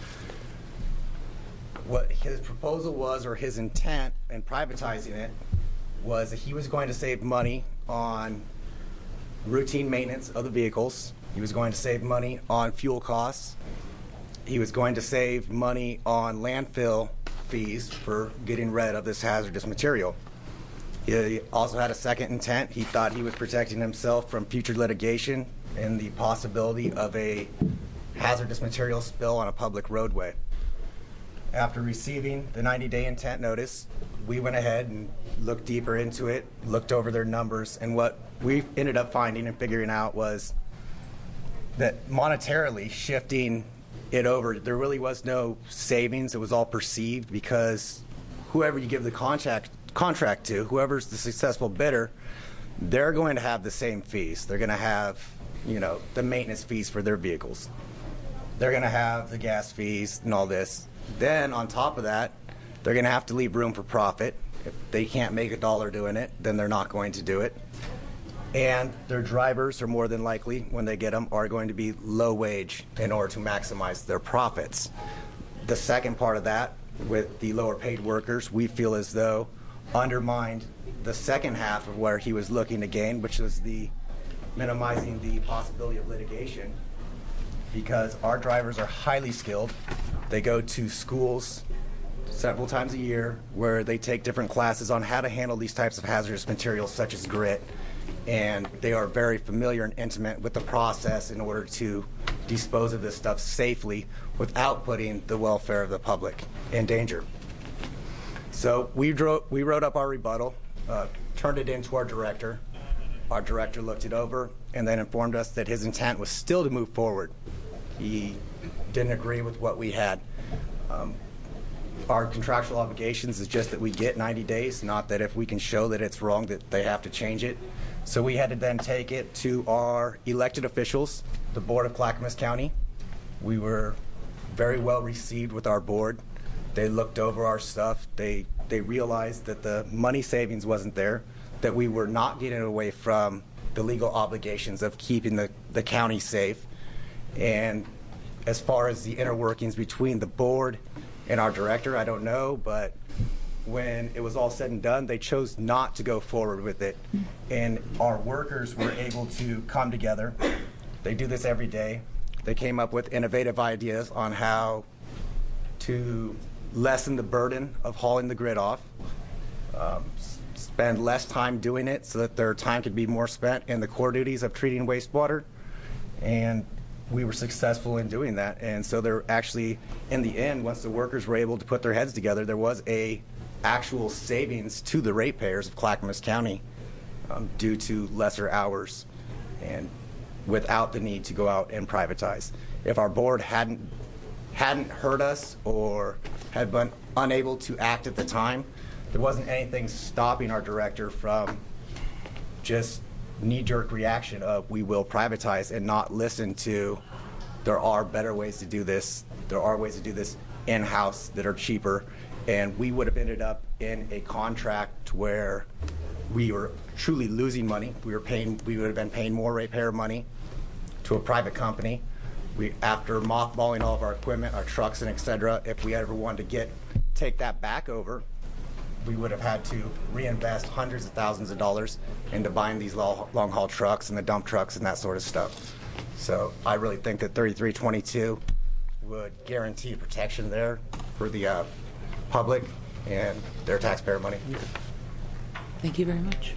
What his proposal was, or his intent in privatizing it, was that he was going to save money on routine maintenance of the vehicles. He was going to save money on fuel costs. He was going to save money on landfill fees for getting rid of this hazardous material. He also had a second intent. He thought he was protecting himself from future litigation and the possibility of a hazardous material spill on a public roadway. After receiving the ninety-day intent notice, we went ahead and looked deeper into it, looked over their numbers, and what we ended up finding and figuring out was that monetarily shifting it over, there really was no savings. It was all perceived, because whoever you give the contract contract to, whoever's the successful bidder, they're going to have the same fees. They're going to have, you know, the maintenance fees for their vehicles. They're going to have the gas fees and all this. Then on top of that, they're going to have to leave room for profit. If they can't make a dollar doing it, then they're not going to do it. And their drivers are more than likely, when they get them, are going to be low wage in order to maximize their profits. The second part of that, with the lower paid workers, we feel as though undermined the second half of where he was looking to gain, which was the minimizing the possibility of litigation, because our drivers are highly skilled. They go to schools several times a year where they take different classes on how to handle these types of hazardous materials such as grit, and they are very familiar and intimate with the process in order to dispose of this stuff safely without putting the welfare of the public in danger. So we, dro- we wrote up our rebuttal, uh, turned it in to our director. Our director looked it over and then informed us that his intent was still to move forward. He didn't agree with what we had. Um, our contractual obligations is just that we get ninety days, not that if we can show that it's wrong that they have to change it. So we had to then take it to our elected officials, the Board of Clackamas County. We were very well received with our board. They looked over our stuff. They they realized that the money savings wasn't there, that we were not getting away from the legal obligations of keeping the, the county safe. And as far as the inner workings between the board and our director, I don't know, but when it was all said and done, they chose not to go forward with it. And our workers were able to come together. They do this every day. They came up with innovative ideas on how to lessen the burden of hauling the grid off, um, spend less time doing it so that their time could be more spent in the core duties of treating wastewater. And we were successful in doing that. And so they're actually, in the end, once the workers were able to put their heads together, there was a actual savings to the ratepayers of Clackamas County um, due to lesser hours and without the need to go out and privatize. If our board hadn't hadn't heard us or had been unable to act at the time, there wasn't anything stopping our director from just knee-jerk reaction of we will privatize and not listen to there are better ways to do this. There are ways to do this in-house that are cheaper, and we would have ended up in a contract where we were truly losing money. We were paying. We would have been paying more ratepayer money to a private company. We, after mothballing all of our equipment, our trucks, and et cetera, if we ever wanted to get take that back over, we would have had to reinvest hundreds of thousands of dollars into buying these long, long-haul trucks and the dump trucks and that sort of stuff. So I really think that thirty-three twenty-two would guarantee protection there for the uh, public and their taxpayer money. Thank you very much.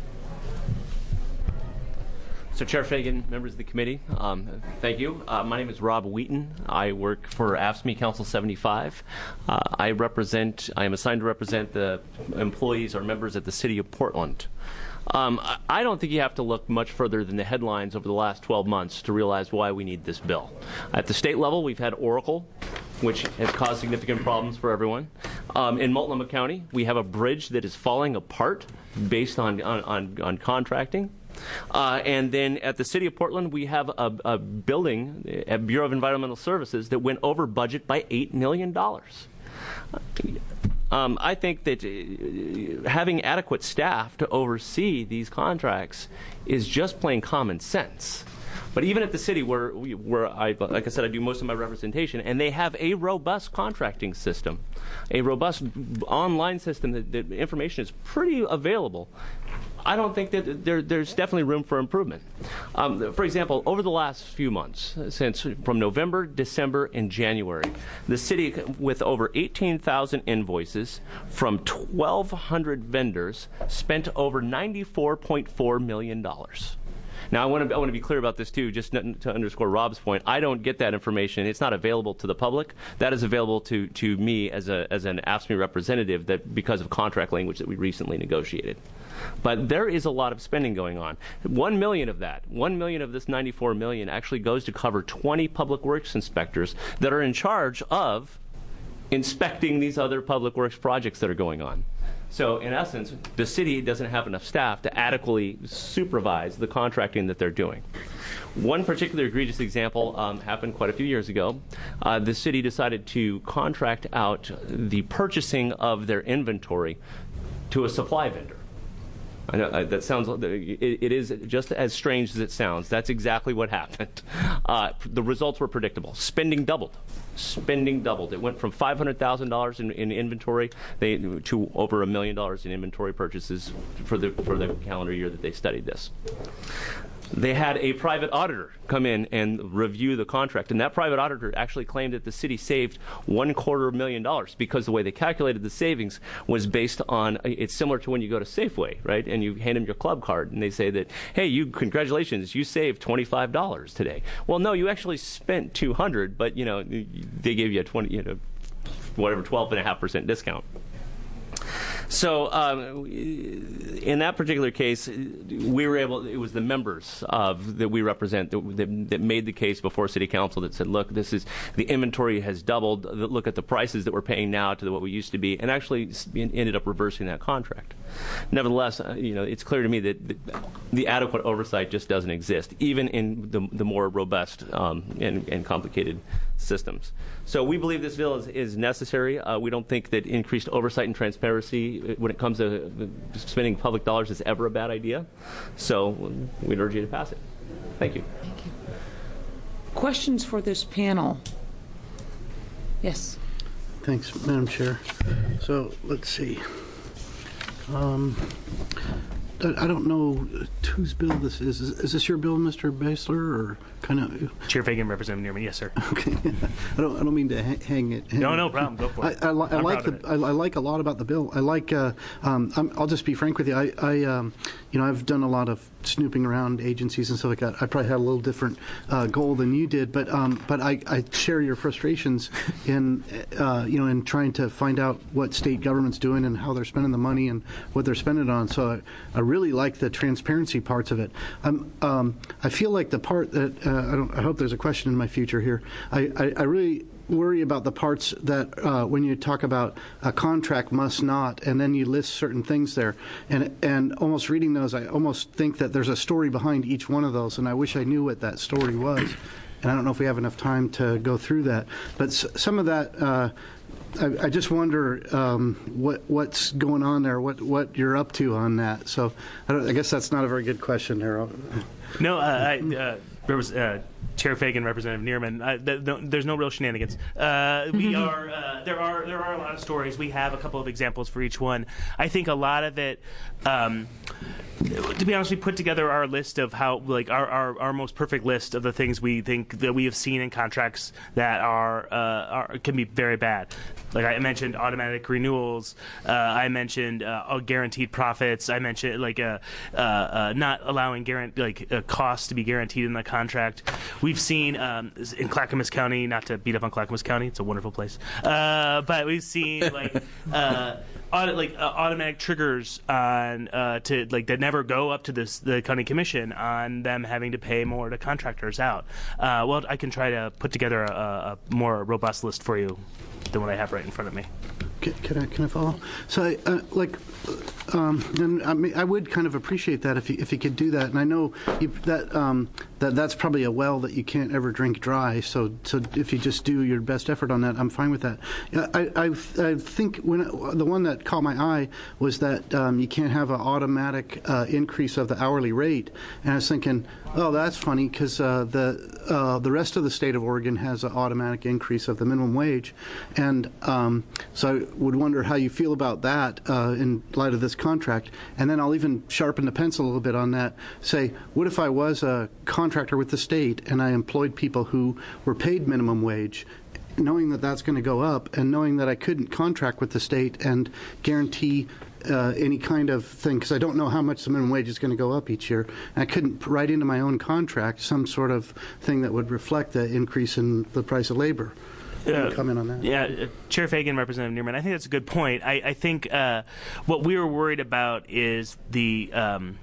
So Chair Fagan, members of the committee, um, thank you. Uh, my name is Rob Wheaton. I work for A F S C M E Council seventy-five. Uh, I represent, I am assigned to represent the employees or members at the City of Portland. Um, I don't think you have to look much further than the headlines over the last twelve months to realize why we need this bill. At the state level, we've had Oracle, which has caused significant problems for everyone. Um, in Multnomah County, we have a bridge that is falling apart based on, on, on, on contracting. Uh, and then at the City of Portland, we have a, a building at Bureau of Environmental Services that went over budget by eight million dollars. Um, I think that uh, having adequate staff to oversee these contracts is just plain common sense. But even at the city, where, we, where I, like I said, I do most of my representation, and they have a robust contracting system, a robust online system that, that information is pretty available. I don't think that there, there's definitely room for improvement. Um, for example, over the last few months, since from November, December, and January, the city, with over eighteen thousand invoices from twelve hundred vendors, spent over ninety-four point four million dollars. Now, I want to I want to be clear about this too, just to underscore Rob's point. I don't get that information. It's not available to the public. That is available to to me as a as an A F S C M E representative, that because of contract language that we recently negotiated. But there is a lot of spending going on. One million of that, one million of this ninety-four million, actually goes to cover twenty public works inspectors that are in charge of inspecting these other public works projects that are going on. So in essence, the city doesn't have enough staff to adequately supervise the contracting that they're doing. One particular egregious example um, happened quite a few years ago. Uh, the city decided to contract out the purchasing of their inventory to a supply vendor. I know uh, that sounds, it, it is just as strange as it sounds. That's exactly what happened. Uh, the results were predictable. Spending doubled. Spending doubled. It went from five hundred thousand dollars in, in inventory they, to over a million dollars in inventory purchases for the, for the calendar year that they studied this. They had a private auditor come in and review the contract, and that private auditor actually claimed that the city saved one quarter of a million dollars because the way they calculated the savings was based on, it's similar to when you go to Safeway, right, and you hand them your club card, and they say that, hey, you, congratulations, you saved twenty-five dollars today. Well, no, you actually spent two hundred dollars, but, you know, they gave you a twenty, you know, whatever, twelve point five percent discount. So um, in that particular case, we were able, it was the members of, that we represent that, that, that made the case before City Council that said, look, this is, the inventory has doubled, look at the prices that we're paying now to what we used to be, and actually ended up reversing that contract. Nevertheless, uh, you know, it's clear to me that the, the adequate oversight just doesn't exist, even in the, the more robust um, and, and complicated systems. So we believe this bill is, is necessary. Uh, we don't think that increased oversight and transparency when it comes to spending public dollars is ever a bad idea. So we'd urge you to pass it. Thank you. Thank you. Questions for this panel? Yes. Thanks, Madam Chair. So let's see. Um, I don't know whose bill this is. Is this your bill, Mister Basler, or kind of? Chair Fagan, Representative Neerman. Yes, sir. Okay. I don't. I don't mean to ha- hang it. Hang no, it. no problem. Go for it. I, I, li- I like the. It. I, I like a lot about the bill. I like. Uh, um, I'm, I'll just be frank with you. I. I um, you know, I've done a lot of snooping around agencies and stuff like that. I probably had a little different uh, goal than you did, but um, but I, I share your frustrations in uh, you know in trying to find out what state government's doing and how they're spending the money and what they're spending it on. So I, I really like the transparency parts of it. Um, um, I feel like the part that uh, I don't. I hope there's a question in my future here. I, I, I really worry about the parts that uh, when you talk about a contract must not, and then you list certain things there, and and almost reading those, I almost think that there's a story behind each one of those, and I wish I knew what that story was, and I don't know if we have enough time to go through that, but s- some of that. Uh, I, I just wonder um, what what's going on there, what what you're up to on that. So I, don't, I guess that's not a very good question, Harold. No, uh, I, uh, there was uh, Chair Fagan, Representative Neerman. Uh, th- th- there's no real shenanigans. Uh, we are uh, there are there are a lot of stories. We have a couple of examples for each one. I think a lot of it. Um, To be honest, we put together our list of how, like, our, our, our most perfect list of the things we think that we have seen in contracts that are, uh, are can be very bad. Like I mentioned, automatic renewals. Uh, I mentioned uh, guaranteed profits. I mentioned like uh, uh, uh, not allowing guarant- like uh, costs to be guaranteed in the contract. We've seen um, in Clackamas County, not to beat up on Clackamas County, it's a wonderful place, uh, but we've seen like. Uh, Auto, like uh, automatic triggers on uh, to like that never go up to this the county commission on them having to pay more to contractors out. Uh, well, I can try to put together a, a more robust list for you than what I have right in front of me. Can, can I can I follow? So, I, uh, like, um, and I, mean, I would kind of appreciate that if you, if you could do that. And I know you, that um, that that's probably a well that you can't ever drink dry. So, so if you just do your best effort on that, I'm fine with that. I I, I think when it, the one that caught my eye was that um, you can't have an automatic uh, increase of the hourly rate. And I was thinking, oh, that's funny because uh, the uh, the rest of the state of Oregon has an automatic increase of the minimum wage, and um, so I would wonder how you feel about that uh, in light of this contract. And then I'll even sharpen the pencil a little bit on that. Say, what if I was a contractor with the state and I employed people who were paid minimum wage, knowing that that's going to go up, and knowing that I couldn't contract with the state and guarantee uh, any kind of thing, because I don't know how much the minimum wage is going to go up each year. And I couldn't write into my own contract some sort of thing that would reflect the increase in the price of labor. Uh, comment on that? Yeah, uh, Chair Fagan, Representative Neerman, I think that's a good point. I, I think uh, what we were worried about is the um,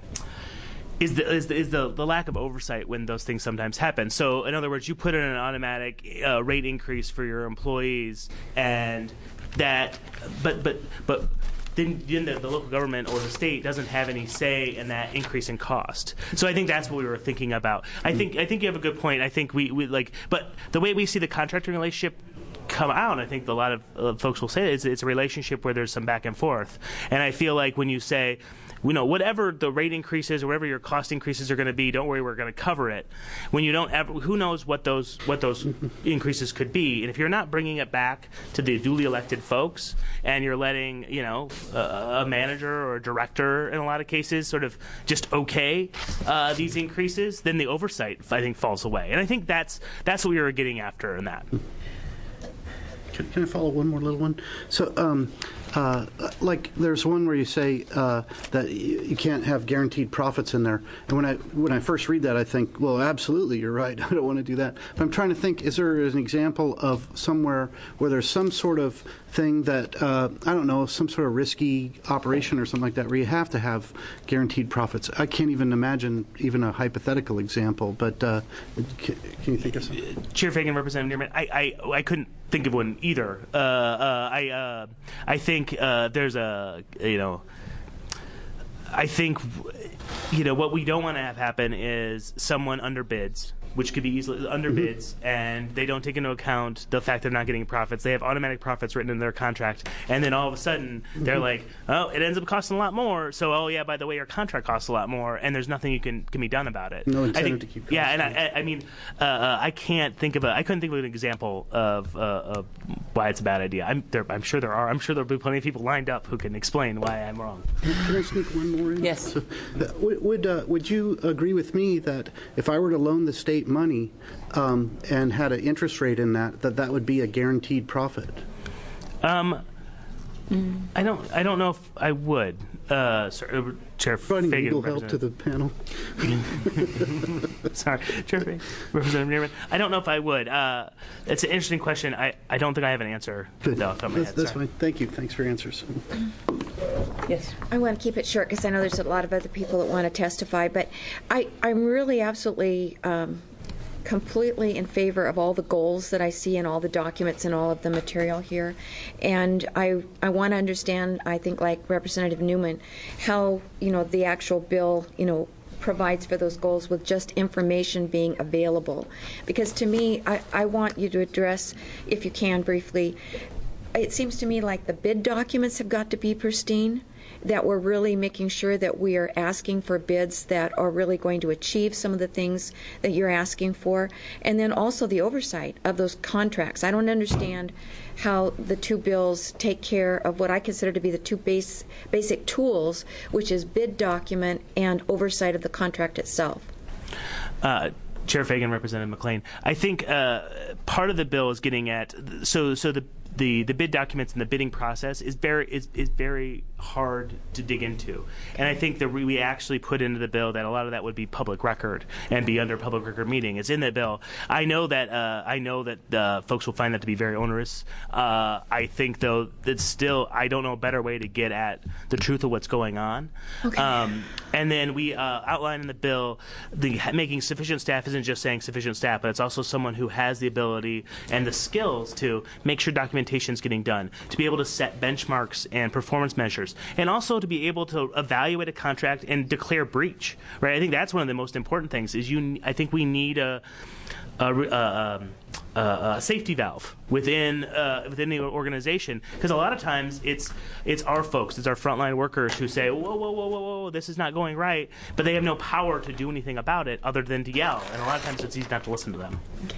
is the is the, is the the lack of oversight when those things sometimes happen. So, in other words, you put in an automatic uh, rate increase for your employees, and that, but but but. Then, then the, the local government or the state doesn't have any say in that increase in cost. So I think that's what we were thinking about. I think I think you have a good point. I think we, we like, but the way we see the contracting relationship come out, I think a lot of uh, folks will say it's, it's a relationship where there's some back and forth. And I feel like when you say, you know, whatever the rate increases or whatever your cost increases are going to be, don't worry, we're going to cover it. When you don't ever, who knows what those what those increases could be? And if you're not bringing it back to the duly elected folks, and you're letting, you know, a, a manager or a director in a lot of cases sort of just okay uh, these increases, then the oversight, I think, falls away. And I think that's that's what we were getting after in that. Can, can I follow one more little one? So, um, uh, like, there's one where you say uh, that you, you can't have guaranteed profits in there. And when I when I first read that, I think, well, absolutely, you're right. I don't want to do that. But I'm trying to think, is there an example of somewhere where there's some sort of thing that, uh, I don't know, some sort of risky operation or something like that, where you have to have guaranteed profits? I can't even imagine even a hypothetical example, but uh, can, can you think of something? Chair Fagan, Representative Neerman, I, I, I couldn't think of one either. Uh, uh, I uh, I think uh, there's a, you know, I think, you know, what we don't want to have happen is someone underbids which could be easily underbids, mm-hmm. and they don't take into account the fact they're not getting profits. They have automatic profits written in their contract, and then all of a sudden they're mm-hmm. like, oh, it ends up costing a lot more. So, oh yeah, by the way, your contract costs a lot more, and there's nothing you can can be done about it. No incentive I think, to keep. Yeah, and I, I mean, uh, uh, I can't think of a, I couldn't think of an example of, uh, of why it's a bad idea. I'm there, I'm sure there are. I'm sure there'll be plenty of people lined up who can explain why I'm wrong. Can I sneak one more in? Yes. So, uh, would would, uh, would you agree with me that if I were to loan the state money um, and had an interest rate in that, that that would be a guaranteed profit? Um, mm. I don't. I don't know if I would. Uh, sir, Chair Providing Fagan, legal help to the panel. Sorry, Chair Fagan, Representative Nierman. I don't know if I would. Uh, it's an interesting question. I, I don't think I have an answer. Good. Though, off my that's head. that's Sorry. fine. Thank you. Thanks for your answers. Yes. I want to keep it short because I know there's a lot of other people that want to testify, but I, I'm really absolutely um, completely in favor of all the goals that I see in all the documents and all of the material here. And I, I want to understand, I think like Representative Newman, how, you know, the actual bill, you know, provides for those goals with just information being available. Because to me, I, I want you to address, if you can briefly, it seems to me like the bid documents have got to be pristine, that we're really making sure that we are asking for bids that are really going to achieve some of the things that you're asking for, and then also the oversight of those contracts. I don't understand how the two bills take care of what I consider to be the two base, basic tools, which is bid document and oversight of the contract itself. Uh, Chair Fagan, Representative McLean, I think uh, part of the bill is getting at so so the. The, the bid documents and the bidding process is very is, is very hard to dig into, and I think that we actually put into the bill that a lot of that would be public record and be under public record meeting. It's in the bill. I know that uh, I know that uh, folks will find that to be very onerous. Uh, I think though that still I don't know a better way to get at the truth of what's going on. Okay. Um, and then we uh, outline in the bill the making sufficient staff isn't just saying sufficient staff, but it's also someone who has the ability and the skills to make sure documentation is getting done, to be able to set benchmarks and performance measures, and also to be able to evaluate a contract and declare breach. Right? I think that's one of the most important things. Is you? I think we need a a, a, a, a safety valve within uh, within the organization, because a lot of times it's it's our folks, it's our frontline workers who say, whoa, whoa, whoa, whoa, whoa, this is not going right, but they have no power to do anything about it other than to yell, and a lot of times it's easy not to listen to them. Okay.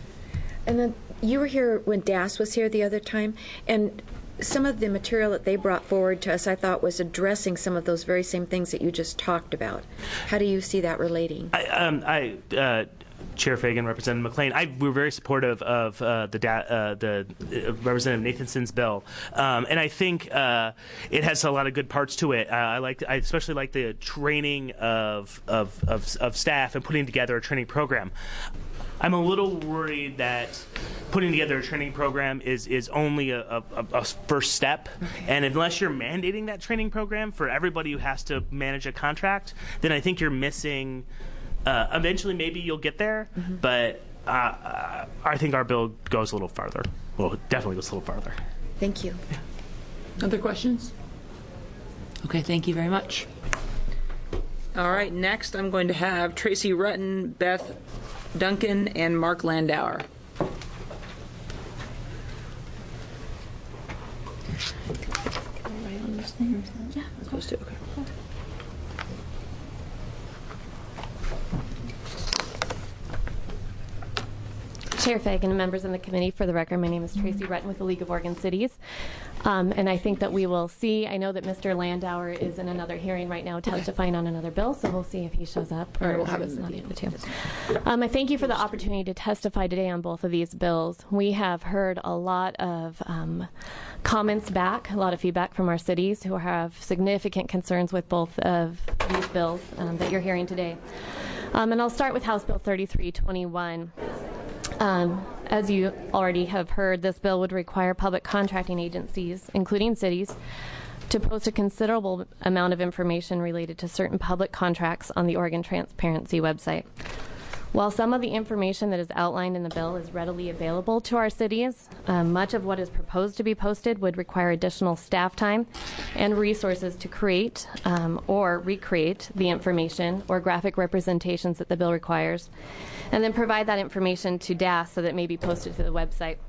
And then you were here when D A S was here the other time, and some of the material that they brought forward to us, I thought, was addressing some of those very same things that you just talked about. How do you see that relating? I, um, I uh, Chair Fagan, Representative McLean, I, we're very supportive of uh, the da- uh, the uh, Representative Nathanson's bill, um, and I think uh, it has a lot of good parts to it. Uh, I like, I especially like the training of, of of of staff and putting together a training program. I'm a little worried that putting together a training program is, is only a, a, a first step. Okay. And unless you're mandating that training program for everybody who has to manage a contract, then I think you're missing. Uh, eventually, maybe you'll get there, mm-hmm. but uh, uh, I think our bill goes a little farther. Well, it definitely goes a little farther. Thank you. Yeah. Other questions? Okay, thank you very much. All right, next I'm going to have Tracy Rutten, Beth Duncan, and Mark Landauer. Yeah, supposed to. Okay. Chair Fagan and members of the committee, for the record, my name is Tracy Rutten with the League of Oregon Cities. Um, and I think that we will see, I know that Mister Landauer is in another hearing right now testifying on another bill, so we'll see if he shows up or, or we'll or have is him not able to. Um, I thank you for the opportunity to testify today on both of these bills. We have heard a lot of um, comments back, a lot of feedback from our cities who have significant concerns with both of these bills um, that you're hearing today. Um, and I'll start with House Bill thirty-three twenty-one. Um, as you already have heard, this bill would require public contracting agencies, including cities, to post a considerable amount of information related to certain public contracts on the Oregon Transparency website. While some of the information that is outlined in the bill is readily available to our cities, um, much of what is proposed to be posted would require additional staff time and resources to create um, or recreate the information or graphic representations that the bill requires, and then provide that information to D A S so that it may be posted to the website.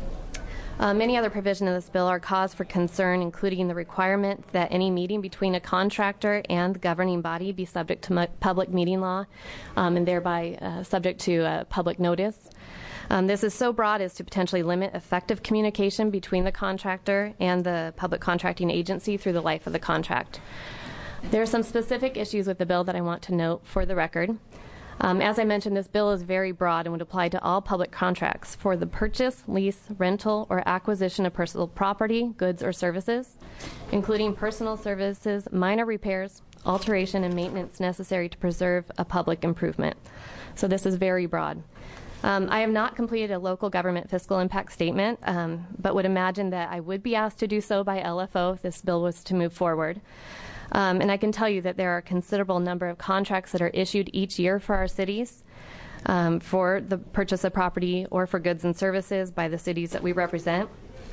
Uh, many other provisions of this bill are cause for concern, including the requirement that any meeting between a contractor and the governing body be subject to mu- public meeting law um, and thereby uh, subject to uh, public notice. Um, this is so broad as to potentially limit effective communication between the contractor and the public contracting agency through the life of the contract. There are some specific issues with the bill that I want to note for the record. Um, as I mentioned, this bill is very broad and would apply to all public contracts for the purchase, lease, rental, or acquisition of personal property, goods, or services, including personal services, minor repairs, alteration, and maintenance necessary to preserve a public improvement. So this is very broad. Um, I have not completed a local government fiscal impact statement, um, but would imagine that I would be asked to do so by L F O if this bill was to move forward. Um, and I can tell you that there are a considerable number of contracts that are issued each year for our cities um, for the purchase of property or for goods and services by the cities that we represent.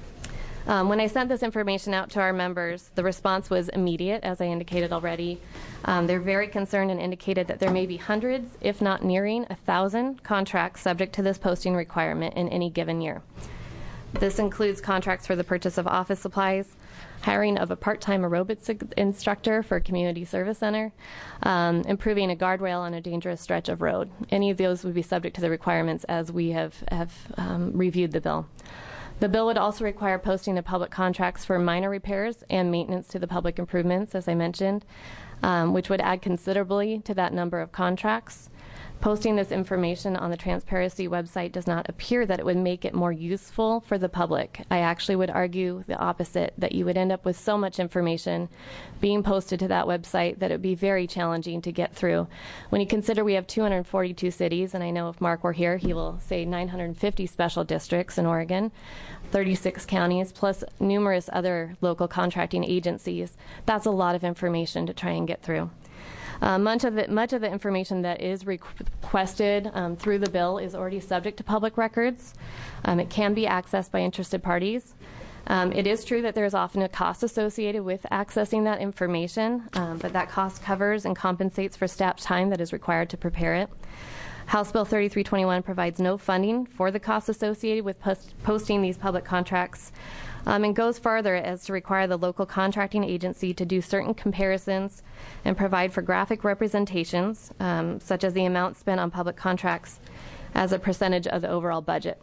Um, when I sent this information out to our members, the response was immediate, as I indicated already. Um, they're very concerned and indicated that there may be hundreds, if not nearing a thousand, contracts subject to this posting requirement in any given year. This includes contracts for the purchase of office supplies, hiring of a part-time aerobics instructor for a community service center, um, improving a guardrail on a dangerous stretch of road. Any of those would be subject to the requirements as we have, have um, reviewed the bill. The bill would also require posting of public contracts for minor repairs and maintenance to the public improvements, as I mentioned, um, which would add considerably to that number of contracts. Posting this information on the Transparency website does not appear that it would make it more useful for the public. I actually would argue the opposite, that you would end up with so much information being posted to that website that it would be very challenging to get through. When you consider we have two hundred forty-two cities, and I know if Mark were here, he will say nine hundred fifty special districts in Oregon, thirty-six counties, plus numerous other local contracting agencies, that's a lot of information to try and get through. Uh, much of it, much of the information that is requested um, through the bill is already subject to public records. Um, it can be accessed by interested parties. Um, it is true that there is often a cost associated with accessing that information, um, but that cost covers and compensates for staff time that is required to prepare it. House Bill thirty-three twenty-one provides no funding for the costs associated with post- posting these public contracts. Um, and goes farther as to require the local contracting agency to do certain comparisons and provide for graphic representations, um, such as the amount spent on public contracts as a percentage of the overall budget.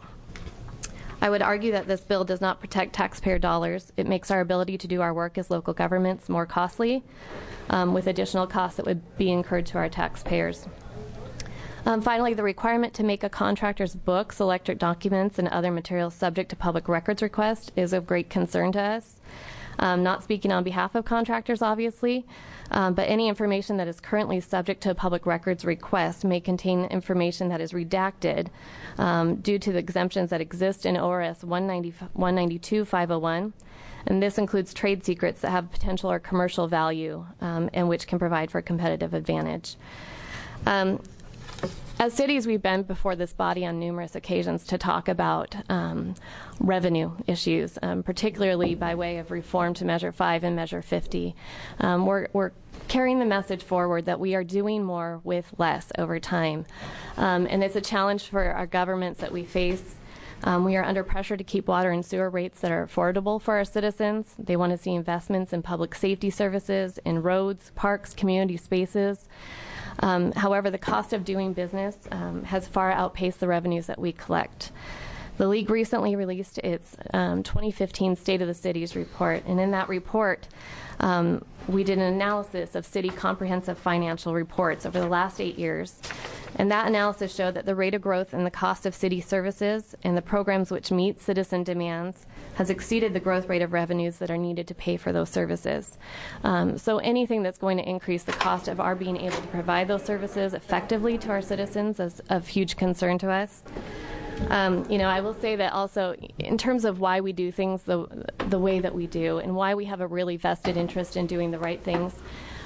I would argue that this bill does not protect taxpayer dollars. It makes our ability to do our work as local governments more costly, um, with additional costs that would be incurred to our taxpayers. Um, finally, the requirement to make a contractor's books, electric documents, and other materials subject to public records request is of great concern to us. Um, not speaking on behalf of contractors, obviously, um, but any information that is currently subject to a public records request may contain information that is redacted um, due to the exemptions that exist in O R S one ninety-two dash five oh one. And this includes trade secrets that have potential or commercial value um, and which can provide for a competitive advantage. Um, As cities, we've been before this body on numerous occasions to talk about um, revenue issues, um, particularly by way of reform to Measure five and Measure fifty. Um, we're, we're carrying the message forward that we are doing more with less over time. Um, and it's a challenge for our governments that we face. Um, we are under pressure to keep water and sewer rates that are affordable for our citizens. They want to see investments in public safety services, in roads, parks, community spaces. Um, however, the cost of doing business um, has far outpaced the revenues that we collect. The League recently released its um, twenty fifteen State of the Cities report, and in that report, um, we did an analysis of city comprehensive financial reports over the last eight years. And that analysis showed that the rate of growth in the cost of city services and the programs which meet citizen demands has exceeded the growth rate of revenues that are needed to pay for those services. Um, so anything that's going to increase the cost of our being able to provide those services effectively to our citizens is of huge concern to us. Um, you know, I will say that also in terms of why we do things the the way that we do and why we have a really vested interest in doing the right things,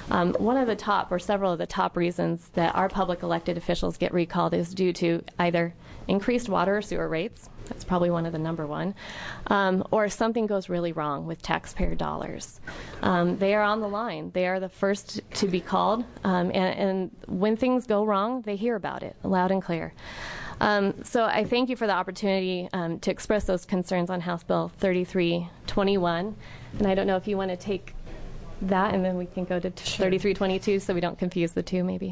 Um, one of the top, or several of the top reasons that our public elected officials get recalled is due to either increased water or sewer rates. That's probably one of the number one. Um, or something goes really wrong with taxpayer dollars. Um, they are on the line. They are the first to be called. Um, and, and when things go wrong, they hear about it loud and clear. Um, so I thank you for the opportunity um, to express those concerns on House Bill thirty-three twenty-one. And I don't know if you want to take that and then we can go to thirty-three twenty-two so we don't confuse the two maybe.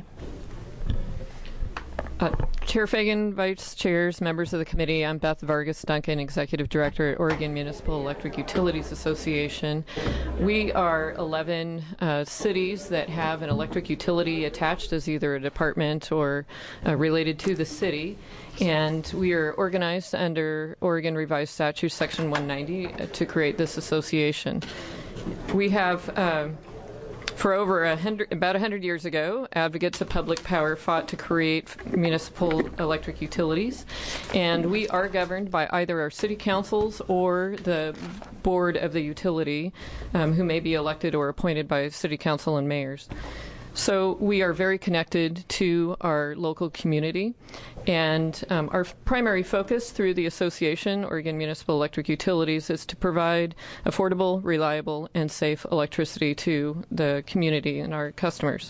Uh, Chair Fagan, Vice Chairs, members of the committee, I'm Beth Vargas Duncan, Executive Director at Oregon Municipal Electric Utilities Association. We are eleven uh, cities that have an electric utility attached as either a department or uh, related to the city. And we are organized under Oregon Revised Statute Section one ninety uh, to create this association. We have... Uh, For over a hundred, about a hundred years ago, advocates of public power fought to create municipal electric utilities, and we are governed by either our city councils or the board of the utility, um, who may be elected or appointed by city council and mayors. So we are very connected to our local community, and um, our primary focus through the association, Oregon Municipal Electric Utilities, is to provide affordable, reliable, and safe electricity to the community and our customers.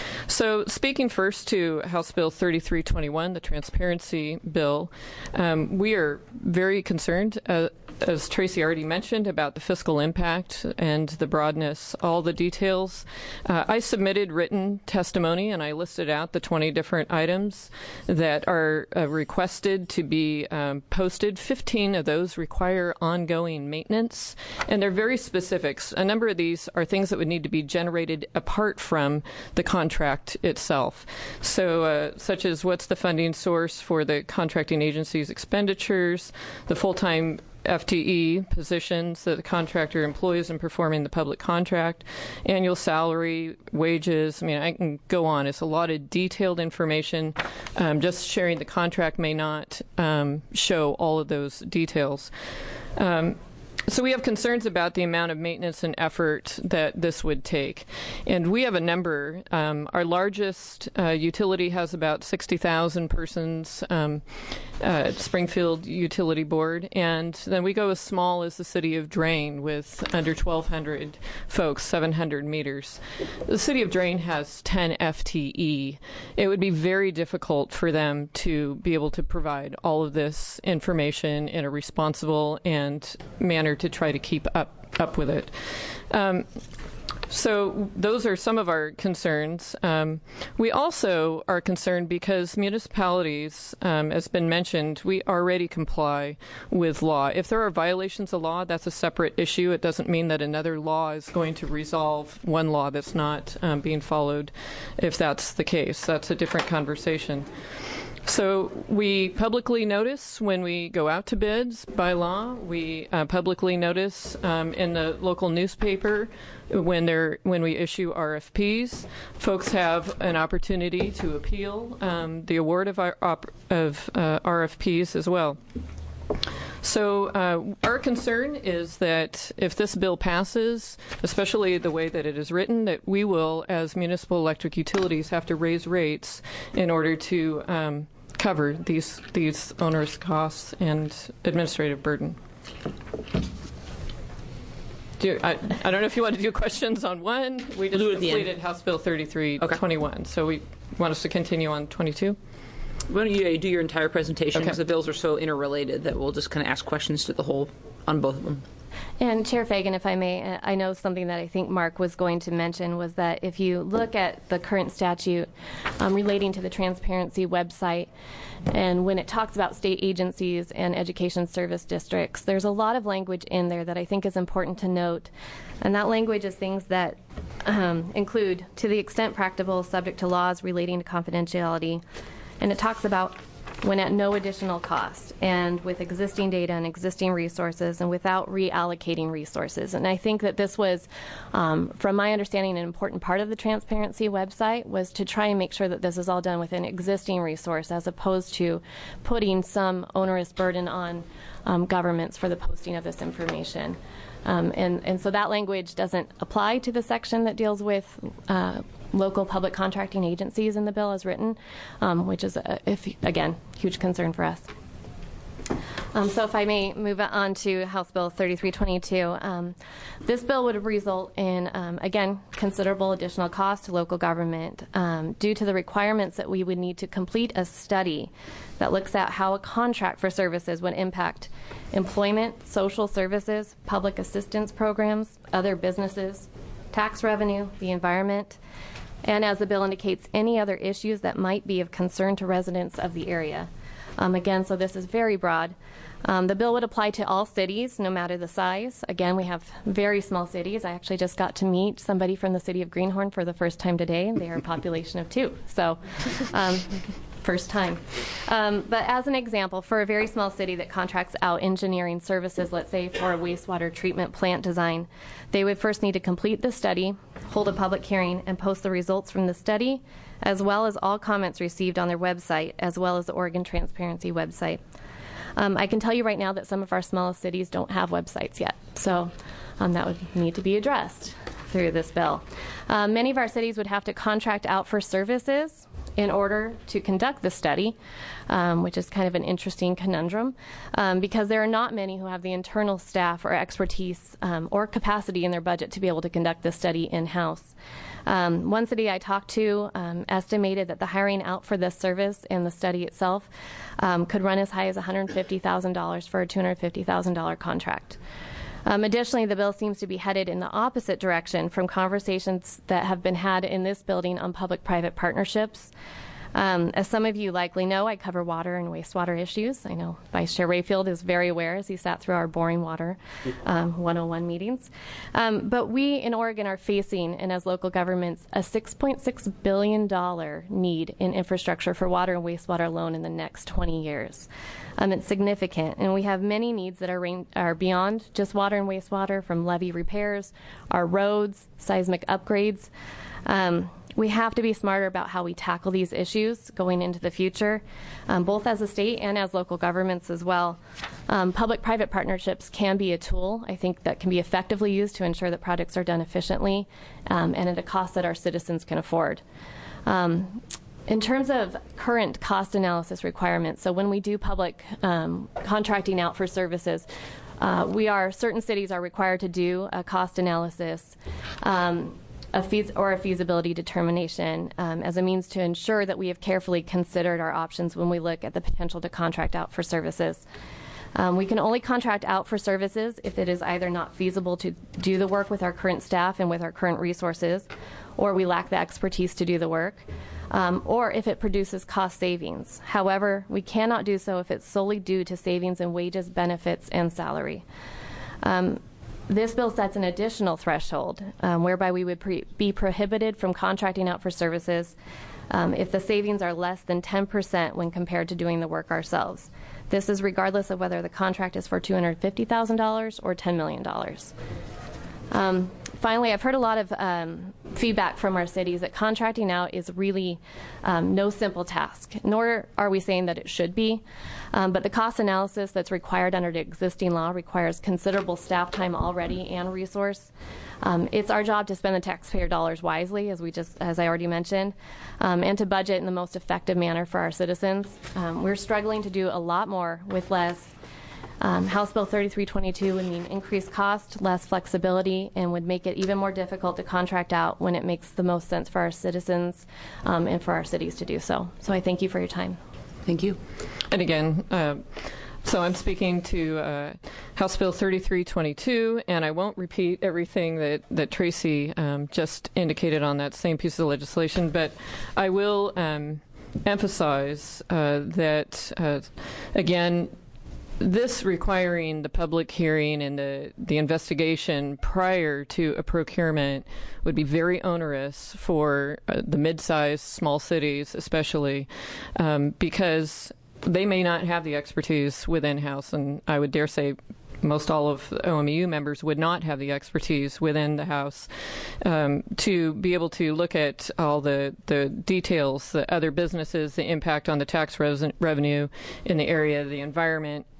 So speaking first to House Bill thirty-three twenty-one, the transparency bill, um, we are very concerned, uh, as Tracy already mentioned, about the fiscal impact and the broadness, all the details. Uh, I submitted written testimony, and I listed out the twenty different items that are uh, requested to be um, posted. fifteen of those require ongoing maintenance, and they're very specific. A number of these are things that would need to be generated apart from the contract itself. So, uh, such as what's the funding source for the contracting agency's expenditures, the full-time F T E positions that the contractor employs in performing the public contract, annual salary, wages. I mean, I can go on. It's a lot of detailed information. Um, just sharing the contract may not um, show all of those details. Um, So we have concerns about the amount of maintenance and effort that this would take. And we have a number. Um, our largest uh, utility has about sixty thousand persons, um, uh, Springfield Utility Board. And then we go as small as the city of Drain with under twelve hundred folks, seven hundred meters. The city of Drain has ten F T E. It would be very difficult for them to be able to provide all of this information in a responsible and manner to try to keep up up with it. Um, so those are some of our concerns. Um, we also are concerned because municipalities, um, as been mentioned, we already comply with law. If there are violations of law, that's a separate issue. It doesn't mean that another law is going to resolve one law that's not um, being followed. If that's the case, that's a different conversation. So we publicly notice when we go out to bids by law. We uh, publicly notice um, in the local newspaper when they're when we issue R F Ps. Folks have an opportunity to appeal um, the award of our op- of uh, R F Ps as well. So uh, our concern is that if this bill passes, especially the way that it is written, that we will, as municipal electric utilities, have to raise rates in order to um, cover these these onerous costs and administrative burden. Do you, I, I don't know if you want to do questions on one. We just completed House Bill thirty-three twenty-one, okay. So we want us to continue on twenty-two. Why don't you do your entire presentation, because Okay. the bills are so interrelated that we'll just kind of ask questions to the whole on both of them. And Chair Fagan, if I may, uh, I know something that I think Mark was going to mention was that if you look at the current statute um, relating to the transparency website, and when it talks about state agencies and education service districts, there's a lot of language in there that I think is important to note. And that language is things that um, include, to the extent practicable, subject to laws relating to confidentiality. And it talks about when at no additional cost and with existing data and existing resources and without reallocating resources. And I think that this was, um, from my understanding, an important part of the transparency website was to try and make sure that this is all done with an existing resource as opposed to putting some onerous burden on um, governments for the posting of this information. Um, and, and so that language doesn't apply to the section that deals with uh, local public contracting agencies in the bill as written, um, which is, a, if, again, huge concern for us. Um, so if I may move on to House Bill thirty-three twenty-two, um, this bill would result in, um, again, considerable additional cost to local government um, due to the requirements that we would need to complete a study that looks at how a contract for services would impact employment, social services, public assistance programs, other businesses, tax revenue, the environment, and as the bill indicates, any other issues that might be of concern to residents of the area. Um, again, so this is very broad. Um, the bill would apply to all cities, no matter the size. Again, we have very small cities. I actually just got to meet somebody from the city of Greenhorn for the first time today, and they are a population of two. So, um, first time. Um, but as an example, for a very small city that contracts out engineering services, let's say for a wastewater treatment plant design, they would first need to complete the study, hold a public hearing, and post the results from the study, as well as all comments received on their website, as well as the Oregon Transparency website. Um, I can tell you right now that some of our smallest cities don't have websites yet, so um, that would need to be addressed through this bill. Um, many of our cities would have to contract out for services in order to conduct the study, um, which is kind of an interesting conundrum, um, because there are not many who have the internal staff or expertise um, or capacity in their budget to be able to conduct this study in-house. Um, one city I talked to um, estimated that the hiring out for this service and the study itself um, could run as high as one hundred fifty thousand dollars for a two hundred fifty thousand dollars contract. Um, additionally, the bill seems to be headed in the opposite direction from conversations that have been had in this building on public-private partnerships. Um, as some of you likely know, I cover water and wastewater issues. I know Vice Chair Rayfield is very aware as he sat through our boring water um, one oh one meetings. Um, but we in Oregon are facing, and as local governments, a six point six billion dollars need in infrastructure for water and wastewater alone in the next twenty years. Um, it's significant, and we have many needs that are, rain- are beyond just water and wastewater, from levee repairs, our roads, seismic upgrades. Um, We have to be smarter about how we tackle these issues going into the future, um, both as a state and as local governments as well. Um, public-private partnerships can be a tool, I think, that can be effectively used to ensure that projects are done efficiently um, and at a cost that our citizens can afford. Um, in terms of current cost analysis requirements, so when we do public um, contracting out for services, uh, we are, certain cities are required to do a cost analysis um, A feas- or a feasibility determination um, as a means to ensure that we have carefully considered our options when we look at the potential to contract out for services. Um, we can only contract out for services if it is either not feasible to do the work with our current staff and with our current resources, or we lack the expertise to do the work, um, or if it produces cost savings. However, we cannot do so if it's solely due to savings in wages, benefits, and salary. Um, This bill sets an additional threshold um, whereby we would pre- be prohibited from contracting out for services um, if the savings are less than ten percent when compared to doing the work ourselves. This is regardless of whether the contract is for two hundred fifty thousand dollars or ten million dollars. Um, finally, I've heard a lot of um, feedback from our cities that contracting out is really um, no simple task, nor are we saying that it should be. Um, but the cost analysis that's required under the existing law requires considerable staff time already and resource. Um, it's our job to spend the taxpayer dollars wisely, as we just, as I already mentioned, um, and to budget in the most effective manner for our citizens. Um, we're struggling to do a lot more with less. Um, House Bill thirty-three twenty-two would mean increased cost, less flexibility, and would make it even more difficult to contract out when it makes the most sense for our citizens um, and for our cities to do so. So I thank you for your time. Thank you. And again, uh, so I'm speaking to uh, House Bill thirty-three twenty-two, and I won't repeat everything that, that Tracy um, just indicated on that same piece of legislation, but I will um, emphasize uh, that, uh, again, this requiring the public hearing and the, the investigation prior to a procurement would be very onerous for uh, the mid-sized small cities especially, um, because they may not have the expertise within house, and I would dare say most all of the O M E U members would not have the expertise within the House um, to be able to look at all the, the details, the other businesses, the impact on the tax res- revenue in the area, the environment,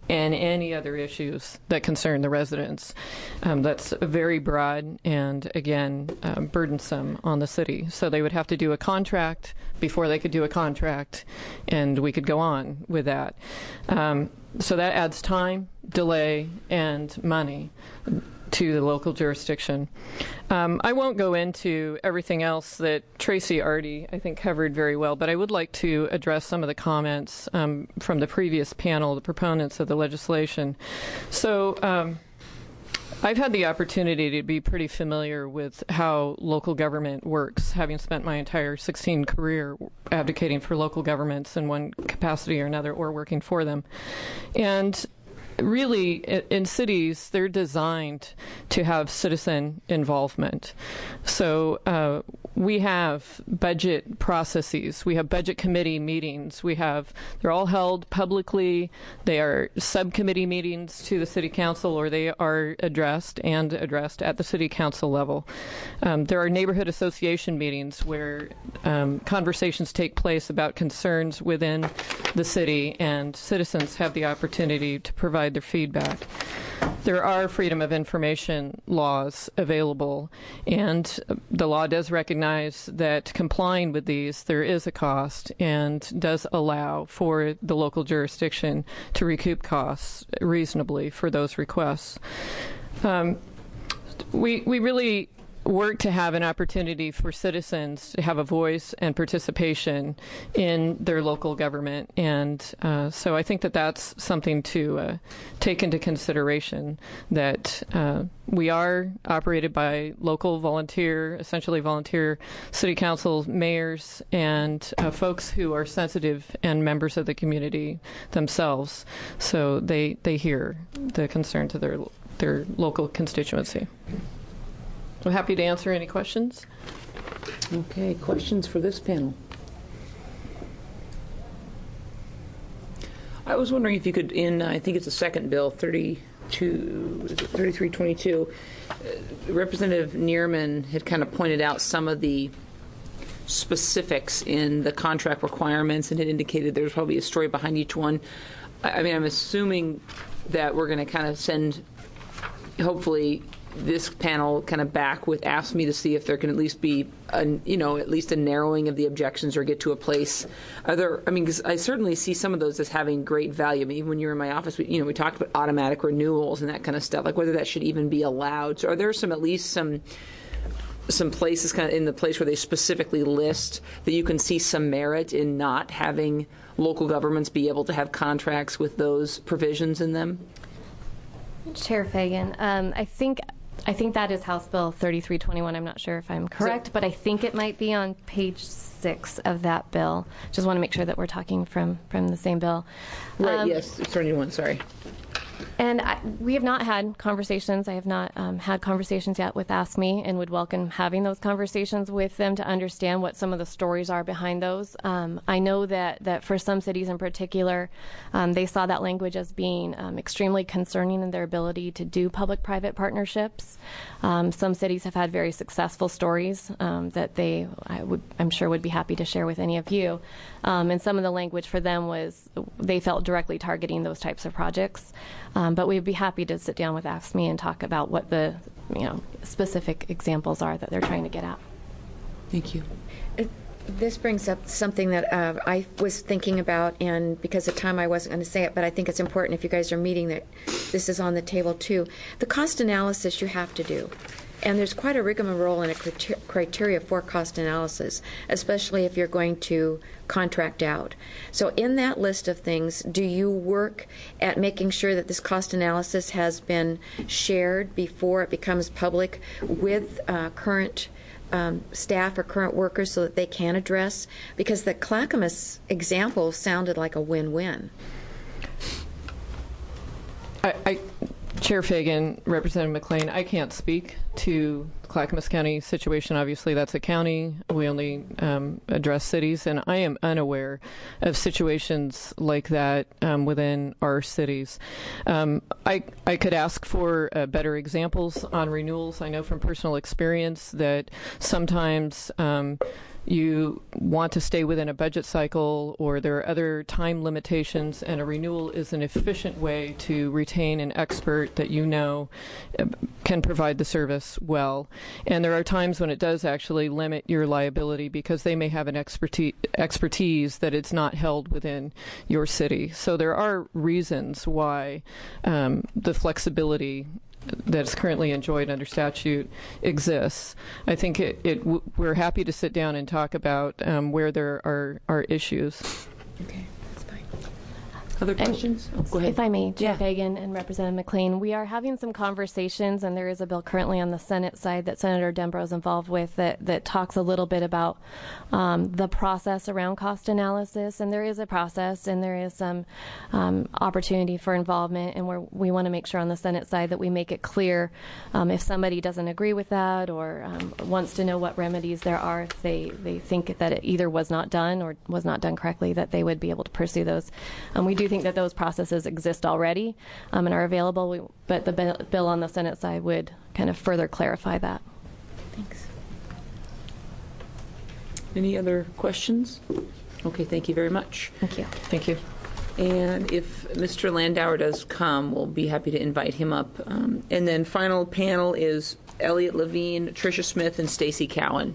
and any other issues that concern the residents. Um, that's very broad and, again, uh, burdensome on the city. So they would have to do a contract before they could do a contract, and we could go on with that. Um, so that adds time, delay, and money to the local jurisdiction. Um, I won't go into everything else that Tracy already, I think, covered very well, but I would like to address some of the comments um, from the previous panel, the proponents of the legislation. So um, I've had the opportunity to be pretty familiar with how local government works, having spent my entire sixteen career advocating for local governments in one capacity or another, or working for them. And really, in cities, they're designed to have citizen involvement. So uh, we have budget processes. We have budget committee meetings. We have, they're all held publicly. They are subcommittee meetings to the city council, or they are addressed and addressed at the city council level. Um, there are neighborhood association meetings where um, conversations take place about concerns within the city, and citizens have the opportunity to provide their feedback. There are freedom of information laws available, and the law does recognize that complying with these, there is a cost, and does allow for the local jurisdiction to recoup costs reasonably for those requests. Um, we, we really work to have an opportunity for citizens to have a voice and participation in their local government. And uh, so I think that that's something to uh, take into consideration, that uh, we are operated by local volunteer, essentially volunteer city councils, mayors, and uh, folks who are sensitive and members of the community themselves. So they, they hear the concern to their, their local constituency. I'm happy to answer any questions. Okay, questions for this panel? I was wondering if you could, in, I think it's the second bill, thirty-two, thirty-three twenty-two, uh, Representative Neerman had kind of pointed out some of the specifics in the contract requirements and had indicated there's probably a story behind each one. I, I mean, I'm assuming that we're going to kind of send, hopefully, this panel kind of back with asked me to see if there can at least be a, you know, at least a narrowing of the objections, or get to a place. Are there, I mean, because I certainly see some of those as having great value. I mean, even when you're in my office, we, you know, we talked about automatic renewals and that kind of stuff, like whether that should even be allowed. So are there some, at least some, some places kind of in the place where they specifically list that you can see some merit in not having local governments be able to have contracts with those provisions in them? Chair Fagan, um, I think I think that is House Bill thirty-three twenty-one. I'm not sure if I'm correct, so, but I think it might be on page six of that bill. Just want to make sure that we're talking from, from the same bill. Right, um, yes, thirty-one, sorry. And I, we have not had conversations. I have not um, had conversations yet with Ask Me, and would welcome having those conversations with them to understand what some of the stories are behind those. Um, I know that, that for some cities in particular, um, they saw that language as being um, extremely concerning in their ability to do public-private partnerships. Um, some cities have had very successful stories um, that they, I would, I'm sure, would be happy to share with any of you. Um, and some of the language for them was they felt directly targeting those types of projects. Um, but we'd be happy to sit down with Ask Me and talk about what the, you know, specific examples are that they're trying to get at. Thank you. It, this brings up something that uh, I was thinking about, and because of time I wasn't going to say it, but I think it's important if you guys are meeting that this is on the table too. The cost analysis you have to do. And there's quite a rigmarole and a criteria for cost analysis, especially if you're going to contract out. So in that list of things, do you work at making sure that this cost analysis has been shared before it becomes public with uh, current um, staff or current workers so that they can address? Because the Clackamas example sounded like a win-win. I, I Chair Fagan, Representative McLean, I can't speak to the Clackamas County situation. Obviously, that's a county. We only um, address cities, and I am unaware of situations like that um, within our cities. Um, I, I could ask for uh, better examples on renewals. I know from personal experience that sometimes um, you want to stay within a budget cycle, or there are other time limitations, and a renewal is an efficient way to retain an expert that you know can provide the service well. And there are times when it does actually limit your liability because they may have an expertise, expertise that it's not held within your city. So there are reasons why um, the flexibility that is currently enjoyed under statute exists. I think it, it w- we're happy to sit down and talk about um, where there are, are issues. Okay, that's fine. Other questions? Oh, go ahead. If I may, Chair Yeah. Fagan and Representative McLean, we are having some conversations, and there is a bill currently on the Senate side that Senator Dembro is involved with that, that talks a little bit about um, the process around cost analysis. And there is a process, and there is some um, opportunity for involvement, and we're, we want to make sure on the Senate side that we make it clear um, if somebody doesn't agree with that or um, wants to know what remedies there are, if they, they think that it either was not done or was not done correctly, that they would be able to pursue those. Um, we do think that those processes exist already um, and are available, we, but the bill, bill on the Senate side would kind of further clarify that. Thanks. Any other questions? Okay, thank you very much. Thank you. Thank you. And if Mister Landauer does come, we'll be happy to invite him up. Um, and then final panel is Elliot Levine, Tricia Smith, and Stacy Cowan.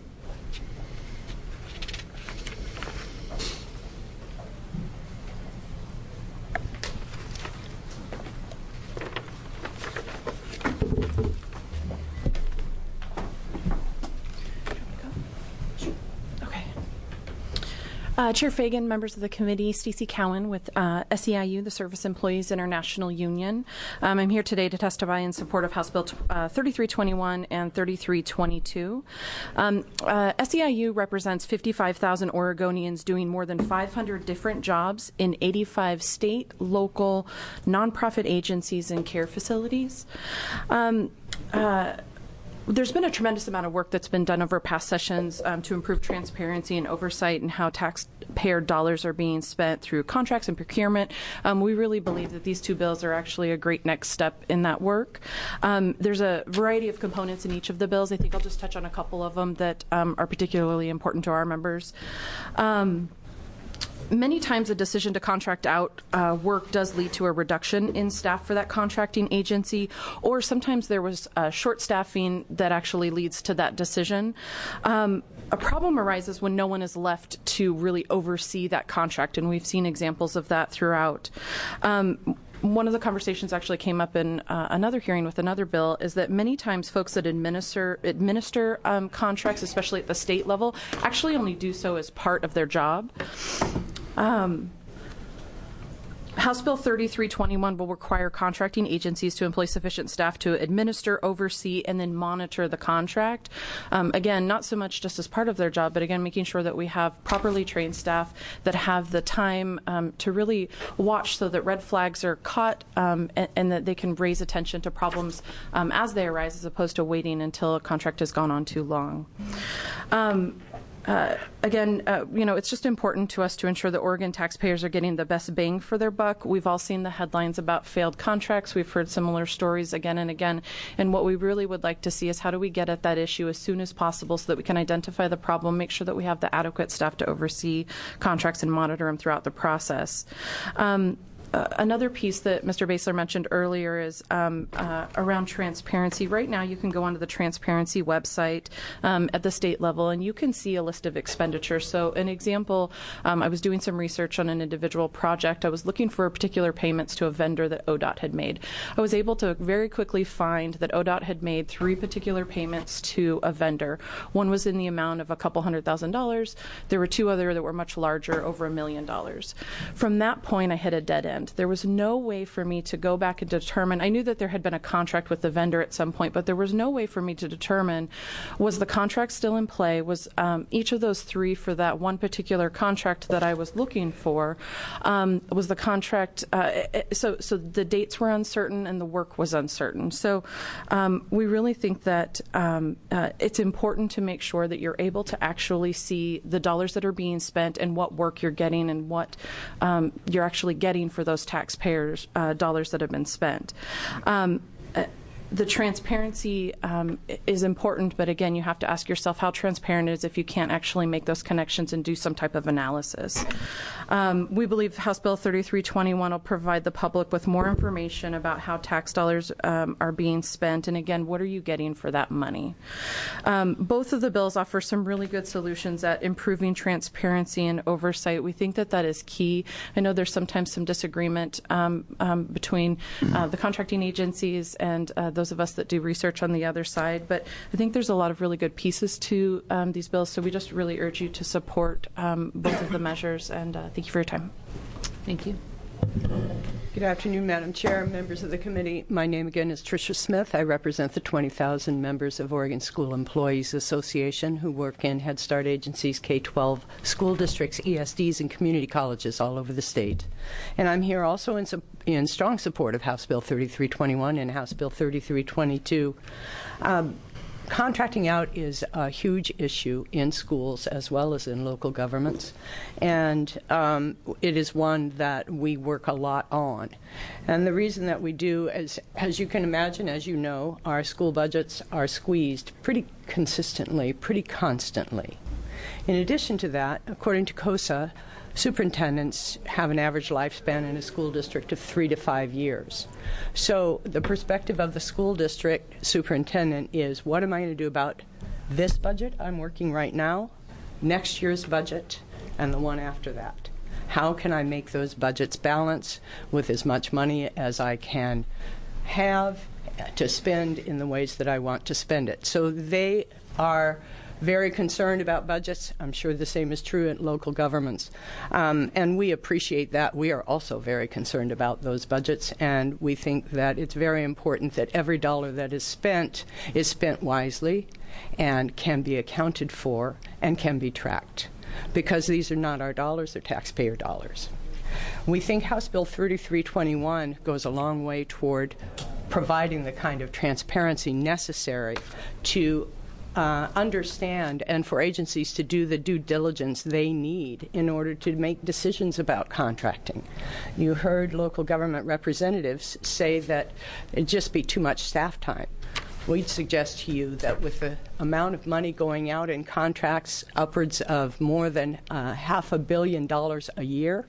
Uh, Chair Fagan, members of the committee, Stacey Cowan with uh, S E I U, the Service Employees International Union. Um, I'm here today to testify in support of House Bill uh, thirty-three twenty-one and thirty-three twenty-two. Um, uh, S E I U represents fifty-five thousand Oregonians doing more than five hundred different jobs in eighty-five state, local, nonprofit agencies and care facilities. Um, uh, There's been a tremendous amount of work that's been done over past sessions um, to improve transparency and oversight and how taxpayer dollars are being spent through contracts and procurement. Um, we really believe that these two bills are actually a great next step in that work. Um, there's a variety of components in each of the bills. I think I'll just touch on a couple of them that um, are particularly important to our members. Um, Many times a decision to contract out uh, work does lead to a reduction in staff for that contracting agency, or sometimes there was uh, short staffing that actually leads to that decision. Um, a problem arises when no one is left to really oversee that contract, and we've seen examples of that throughout. Um, One of the conversations actually came up in uh, another hearing with another bill is that many times folks that administer administer um, contracts, especially at the state level, actually only do so as part of their job. Um, House Bill thirty-three twenty-one will require contracting agencies to employ sufficient staff to administer, oversee, and then monitor the contract. Um, again, not so much just as part of their job, but again, making sure that we have properly trained staff that have the time um, to really watch so that red flags are caught um, and, and that they can raise attention to problems um, as they arise, as opposed to waiting until a contract has gone on too long. Um, Uh, again, uh, you know, it's just important to us to ensure that Oregon taxpayers are getting the best bang for their buck. We've all seen the headlines about failed contracts. We've heard similar stories again and again. And what we really would like to see is how do we get at that issue as soon as possible so that we can identify the problem, make sure that we have the adequate staff to oversee contracts and monitor them throughout the process. Um, Uh, another piece that Mister Basler mentioned earlier is um, uh, around transparency. Right now, you can go onto the transparency website um, at the state level, and you can see a list of expenditures. So an example, um, I was doing some research on an individual project. I was looking for particular payments to a vendor that O D O T had made. I was able to very quickly find that O D O T had made three particular payments to a vendor. One was in the amount of a couple hundred thousand dollars. There were two other that were much larger, over a million dollars. From that point, I hit a dead end. There was no way for me to go back and determine. I knew that there had been a contract with the vendor at some point, but there was no way for me to determine, was the contract still in play? Was um, each of those three for that one particular contract that I was looking for, um, was the contract, uh, so, so the dates were uncertain and the work was uncertain. So um, we really think that um, uh, it's important to make sure that you're able to actually see the dollars that are being spent and what work you're getting and what um, you're actually getting for those taxpayers' uh, dollars that have been spent. Um, uh, the transparency um, is important, but again, you have to ask yourself how transparent it is if you can't actually make those connections and do some type of analysis. Um, we believe House Bill thirty-three twenty-one will provide the public with more information about how tax dollars um, are being spent, and again, what are you getting for that money? Um, both of the bills offer some really good solutions at improving transparency and oversight. We think that that is key. I know there's sometimes some disagreement um, um, between uh, the contracting agencies and uh, those of us that do research on the other side, but I think there's a lot of really good pieces to um, these bills, so we just really urge you to support um, both of the measures, and uh, thank you for your time. Thank you. Good afternoon, Madam Chair, members of the committee. My name again is Tricia Smith. I represent the twenty thousand members of Oregon School Employees Association who work in Head Start agencies, K twelve school districts, E S Ds, and community colleges all over the state. And I'm here also in, in strong support of House Bill thirty-three twenty-one and House Bill thirty-three twenty-two. Um, Contracting out is a huge issue in schools as well as in local governments, and um, it is one that we work a lot on. And the reason that we do is, as you can imagine, as you know, our school budgets are squeezed pretty consistently, pretty constantly. In addition to that, according to COSA, superintendents have an average lifespan in a school district of three to five years. So the perspective of the school district superintendent is, what am I going to do about this budget I'm working right now, next year's budget, and the one after that? How can I make those budgets balance with as much money as I can have to spend in the ways that I want to spend it? So they are very concerned about budgets. I'm sure the same is true in local governments. Um, and we appreciate that. We are also very concerned about those budgets, and we think that it's very important that every dollar that is spent is spent wisely and can be accounted for and can be tracked, because these are not our dollars, they're taxpayer dollars. We think House Bill thirty-three twenty-one goes a long way toward providing the kind of transparency necessary to Uh, understand and for agencies to do the due diligence they need in order to make decisions about contracting. You heard local government representatives say that it'd just be too much staff time. We'd suggest to you that with the amount of money going out in contracts, upwards of more than uh, half a billion dollars a year,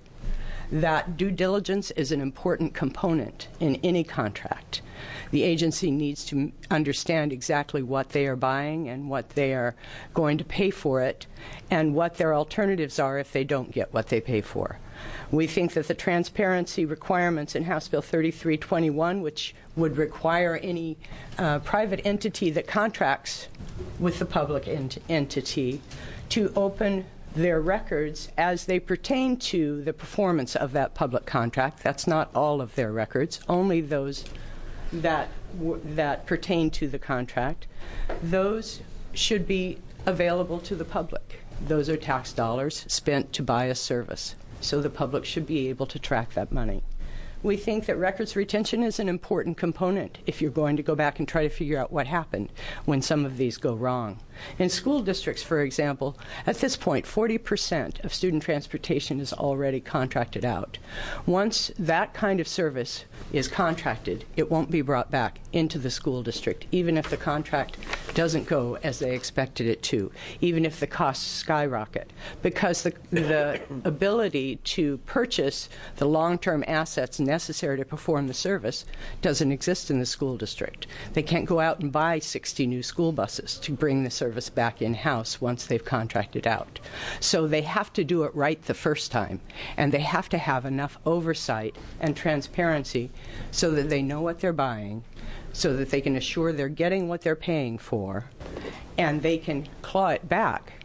that due diligence is an important component in any contract. The agency needs to understand exactly what they are buying and what they are going to pay for it, and what their alternatives are if they don't get what they pay for. We think that the transparency requirements in House Bill thirty-three twenty-one, which would require any uh, private entity that contracts with the public ent- entity to open their records as they pertain to the performance of that public contract. That's not all of their records, only those that w- that pertain to the contract. Those should be available to the public. Those are tax dollars spent to buy a service, so the public should be able to track that money. We think that records retention is an important component if you're going to go back and try to figure out what happened when some of these go wrong. In school districts, for example, at this point, forty percent of student transportation is already contracted out. Once that kind of service is contracted, it won't be brought back into the school district, even if the contract doesn't go as they expected it to, even if the costs skyrocket, because the, the ability to purchase the long-term assets necessary to perform the service doesn't exist in the school district. They can't go out and buy sixty new school buses to bring the service back in-house once they've contracted out. So they have to do it right the first time, and they have to have enough oversight and transparency so that they know what they're buying, so that they can assure they're getting what they're paying for, and they can claw it back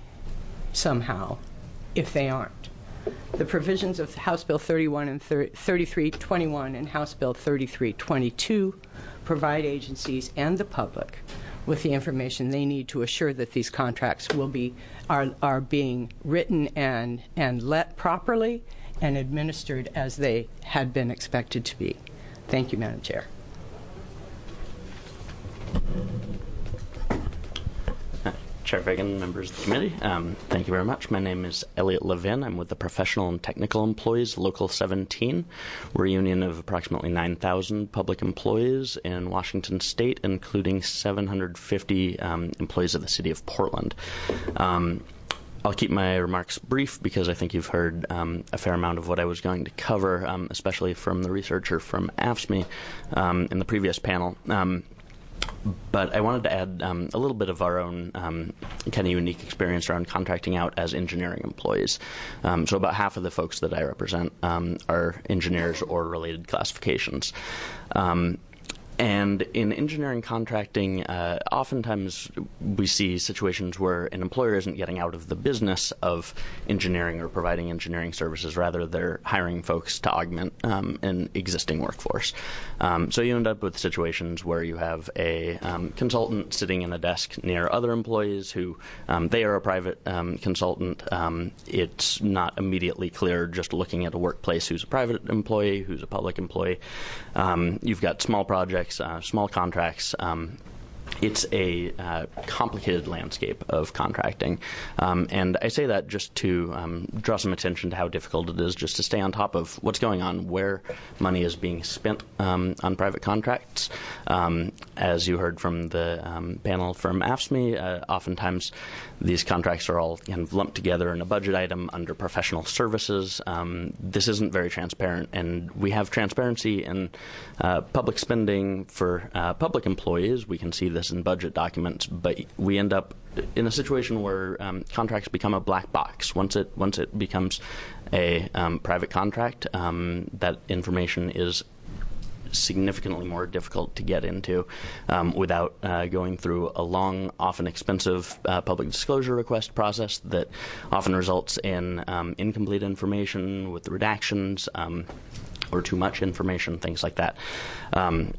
somehow if they aren't. The provisions of House Bill thirty-one and thirty-three twenty-one and House Bill thirty-three twenty-two provide agencies and the public with the information they need to assure that these contracts will be are are being written and and let properly and administered as they had been expected to be. Thank you, Madam Chair. Chair Fagan, members of the committee, um, thank you very much. My name is Elliot Levin. I'm with the Professional and Technical Employees, Local seventeen. We're a union of approximately nine thousand public employees in Washington State, including seven hundred fifty um, employees of the city of Portland. Um, I'll keep my remarks brief because I think you've heard um, a fair amount of what I was going to cover, um, especially from the researcher from A F S M E um, in the previous panel. Um, But I wanted to add um, a little bit of our own um, kind of unique experience around contracting out as engineering employees. Um, so about half of the folks that I represent um, are engineers or related classifications. Um, And in engineering contracting, uh, oftentimes we see situations where an employer isn't getting out of the business of engineering or providing engineering services. Rather, they're hiring folks to augment um, an existing workforce. Um, so you end up with situations where you have a um, consultant sitting in a desk near other employees who um, they are a private um, consultant. Um, it's not immediately clear just looking at a workplace who's a private employee, who's a public employee. Um, you've got small projects. Uh, small contracts. Um, it's a uh, complicated landscape of contracting. Um, and I say that just to um, draw some attention to how difficult it is just to stay on top of what's going on, where money is being spent um, on private contracts. Um, as you heard from the um, panel from A F S M E, uh, oftentimes these contracts are all kind of lumped together in a budget item under professional services. Um, this isn't very transparent, and we have transparency in uh, public spending for uh, public employees. We can see this in budget documents, but we end up in a situation where um, contracts become a black box. Once it once it becomes a um, private contract, um, that information is significantly more difficult to get into um, without uh, going through a long, often expensive uh, public disclosure request process that often results in um, incomplete information with redactions um, or too much information, things like that. Um,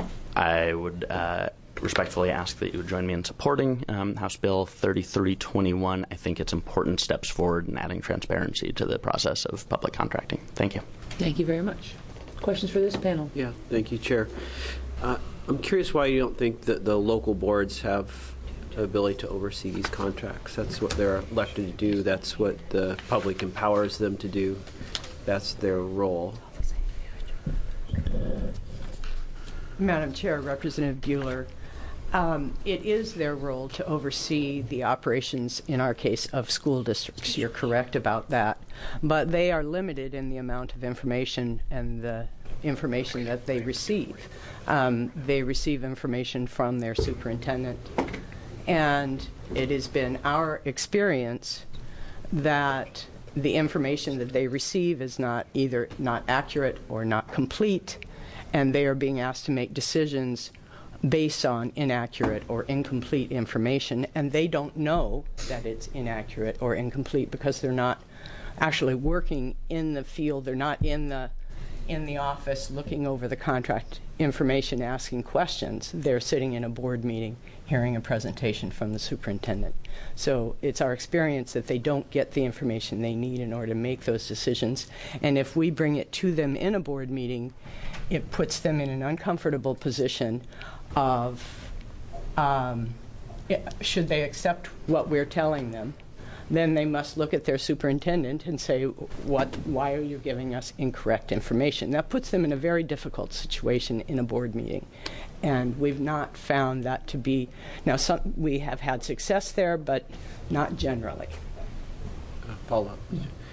I would uh, respectfully ask that you would join me in supporting um, House Bill thirty-three twenty-one. I think it's important steps forward in adding transparency to the process of public contracting. Thank you. Thank you very much. Questions for this panel? Yeah, thank you, Chair. Uh, I'm curious why you don't think that the local boards have the ability to oversee these contracts. That's what they're elected to do. That's what the public empowers them to do. That's their role. Madam Chair, Representative Bueller, um, it is their role to oversee the operations, in our case, of school districts. You're correct about that. But they are limited in the amount of information and the information that they receive. Um, they receive information from their superintendent. And it has been our experience that the information that they receive is not either not accurate or not complete, and they are being asked to make decisions based on inaccurate or incomplete information, and they don't know that it's inaccurate or incomplete because they're not actually working in the field. They're not in the in the office looking over the contract information, asking questions. They're sitting in a board meeting, hearing a presentation from the superintendent. So it's our experience that they don't get the information they need in order to make those decisions. And if we bring it to them in a board meeting, it puts them in an uncomfortable position of um, should they accept what we're telling them, then they must look at their superintendent and say, "What? Why are you giving us incorrect information?" That puts them in a very difficult situation in a board meeting, and we've not found that to be. Now, some, we have had success there, but not generally. Uh, follow up.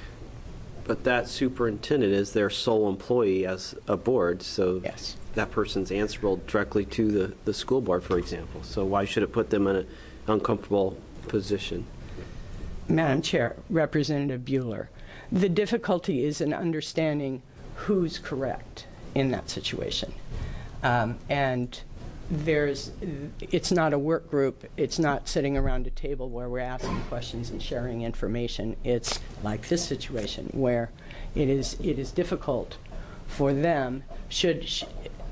But that superintendent is their sole employee as a board, so yes. That person's answerable directly to the, the school board, for example. So why should it put them in an uncomfortable position? Madam Chair, Representative Bueller, the difficulty is in understanding who's correct in that situation. Um, and there's, it's not a work group. It's not sitting around a table where we're asking questions and sharing information. It's like this situation where it is, it is difficult for them. Should, sh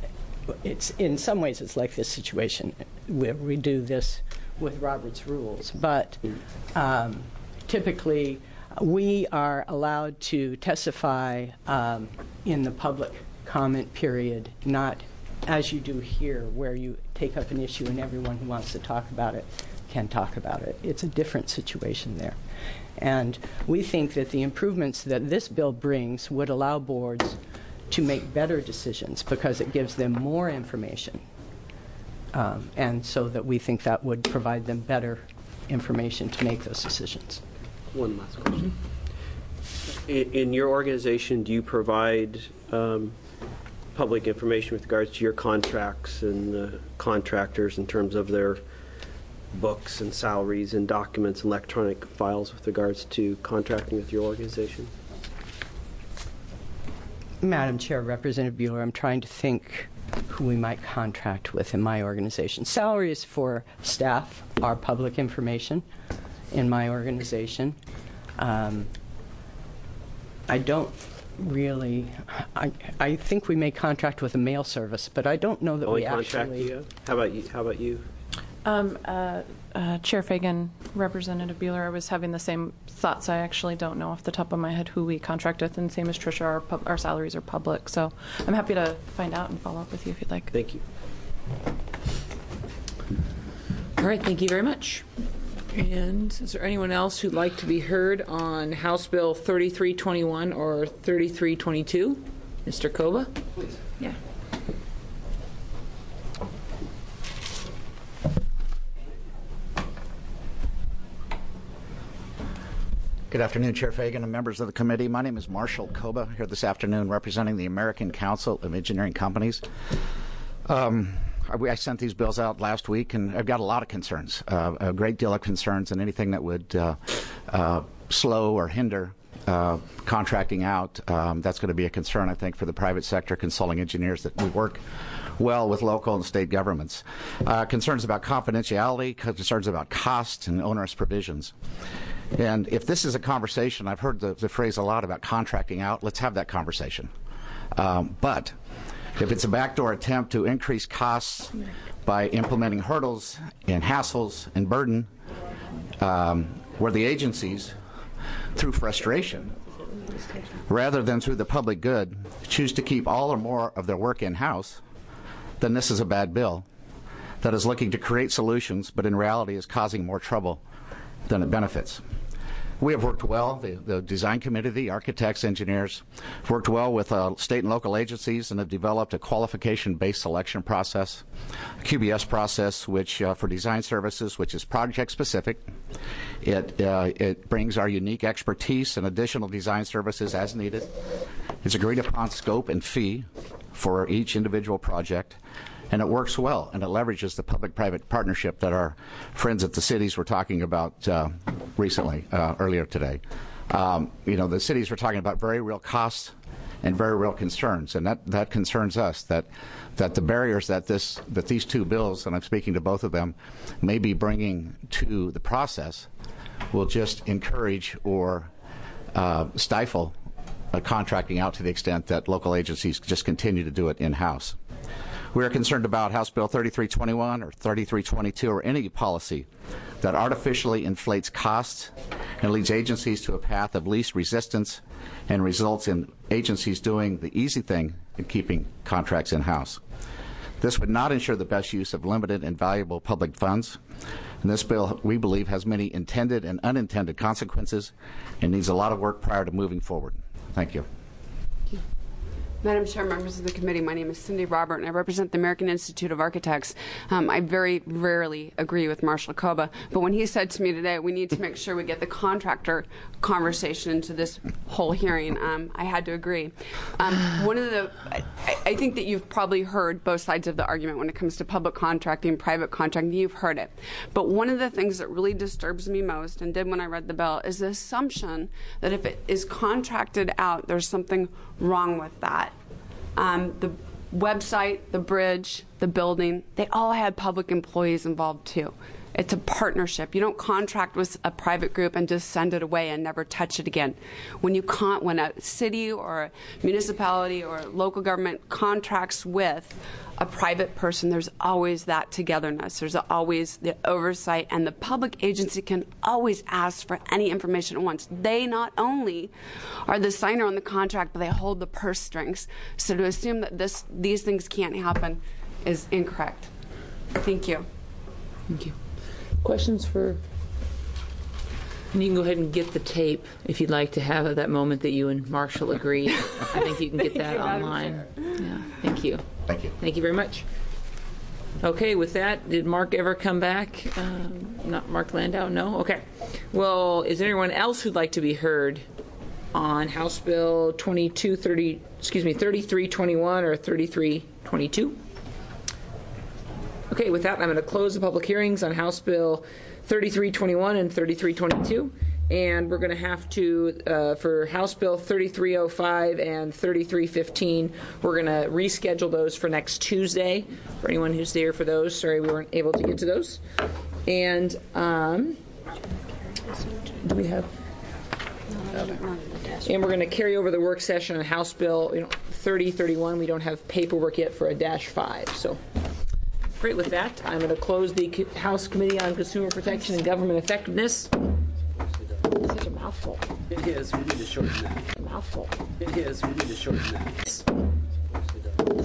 it's in some ways it's like this situation where we do this with Robert's rules, but um, typically we are allowed to testify um, in the public comment period, not as you do here, where you take up an issue and everyone who wants to talk about it can talk about it. It's a different situation there. And we think that the improvements that this bill brings would allow boards to make better decisions because it gives them more information. Um, and so that we think that would provide them better information to make those decisions. One last question. In, in your organization, do you provide um, public information with regards to your contracts and uh, contractors in terms of their books and salaries and documents and electronic files with regards to contracting with your organization? Madam Chair, Representative Bueller, I'm trying to think who we might contract with in my organization. Salaries for staff are public information in my organization. Um, I don't really, I, I think we may contract with a mail service, but I don't know that Only we contract actually... you? How about you? How about you? Um, uh, uh, Chair Fagan, Representative Bueller, I was having the same thoughts. I actually don't know off the top of my head who we contract with, and same as Tricia, our, pub- our salaries are public. So I'm happy to find out and follow up with you if you'd like. Thank you. All right, thank you very much. And is there anyone else who'd like to be heard on House Bill thirty-three twenty-one or thirty-three twenty-two? Mister Koba? Please. Yeah. Good afternoon, Chair Fagan and members of the committee. My name is Marshall Koba, here this afternoon representing the American Council of Engineering Companies. Um, I, I sent these bills out last week, and I've got a lot of concerns, uh, a great deal of concerns, and anything that would uh, uh, slow or hinder uh, contracting out, um, that's going to be a concern, I think, for the private sector consulting engineers that we work well with local and state governments. Uh, concerns about confidentiality, concerns about cost and onerous provisions. And if this is a conversation, I've heard the, the phrase a lot about contracting out, let's have that conversation. Um, but if it's a backdoor attempt to increase costs by implementing hurdles and hassles and burden, um, where the agencies, through frustration, rather than through the public good, choose to keep all or more of their work in-house, then this is a bad bill that is looking to create solutions, but in reality is causing more trouble than it benefits. We have worked well, the, the design committee, the architects, engineers, have worked well with uh, state and local agencies and have developed a qualification-based selection process, a Q B S process, which uh, for design services, which is project-specific. It, uh, it brings our unique expertise and additional design services as needed. It's agreed upon scope and fee for each individual project. And it works well, and it leverages the public-private partnership that our friends at the cities were talking about uh, recently, uh, earlier today. Um, you know, the cities were talking about very real costs and very real concerns, and that, that concerns us, that that the barriers that this that these two bills, and I'm speaking to both of them, may be bringing to the process will just encourage or uh, stifle uh, contracting out to the extent that local agencies just continue to do it in-house. We are concerned about House Bill thirty-three twenty-one or thirty-three twenty-two or any policy that artificially inflates costs and leads agencies to a path of least resistance and results in agencies doing the easy thing and keeping contracts in-house. This would not ensure the best use of limited and valuable public funds. And this bill, we believe, has many intended and unintended consequences and needs a lot of work prior to moving forward. Thank you. Madam Chair, members of the committee, my name is Cindy Robert, and I represent the American Institute of Architects. Um, I very rarely agree with Marshall Koba, but when he said to me today, we need to make sure we get the contractor conversation into this whole hearing, um, I had to agree. Um, one of the, I, I think that you've probably heard both sides of the argument when it comes to public contracting, private contracting. You've heard it. But one of the things that really disturbs me most, and did when I read the bill, is the assumption that if it is contracted out, there's something wrong with that. Um, the website, the bridge, the building, they all had public employees involved too. It's a partnership. You don't contract with a private group and just send it away and never touch it again. When you con- when a city or a municipality or local government contracts with a private person, there's always that togetherness. There's always the oversight, and the public agency can always ask for any information at once. They not only are the signer on the contract, but they hold the purse strings. So to assume that this these things can't happen is incorrect. Thank you. Thank you. questions for? And you can go ahead and get the tape if you'd like to have that moment that you and Marshall agreed. I think you can get that online. Yeah, thank you. Thank you. Thank you very much. Okay, with that, did Mark ever come back? Um, not Mark Landau, no? Okay. Well, is there anyone else who'd like to be heard on House Bill twenty-two thirty, excuse me, thirty-three twenty-one or thirty-three twenty-two? Okay, with that, I'm going to close the public hearings on House Bill thirty-three twenty-one and thirty-three twenty-two. And we're going to have to, uh, for House Bill thirty-three oh five and thirty-three fifteen, we're going to reschedule those for next Tuesday. For anyone who's there for those, sorry we weren't able to get to those. And um, do we have? Okay. And we're going to carry over the work session on House Bill you know, thirty thirty-one. We don't have paperwork yet for a dash five. So. Great. With that, I'm going to close the House Committee on Consumer Protection and Government Effectiveness. Such a mouthful. It is. We need to shorten that. A mouthful. It is. We need to shorten that.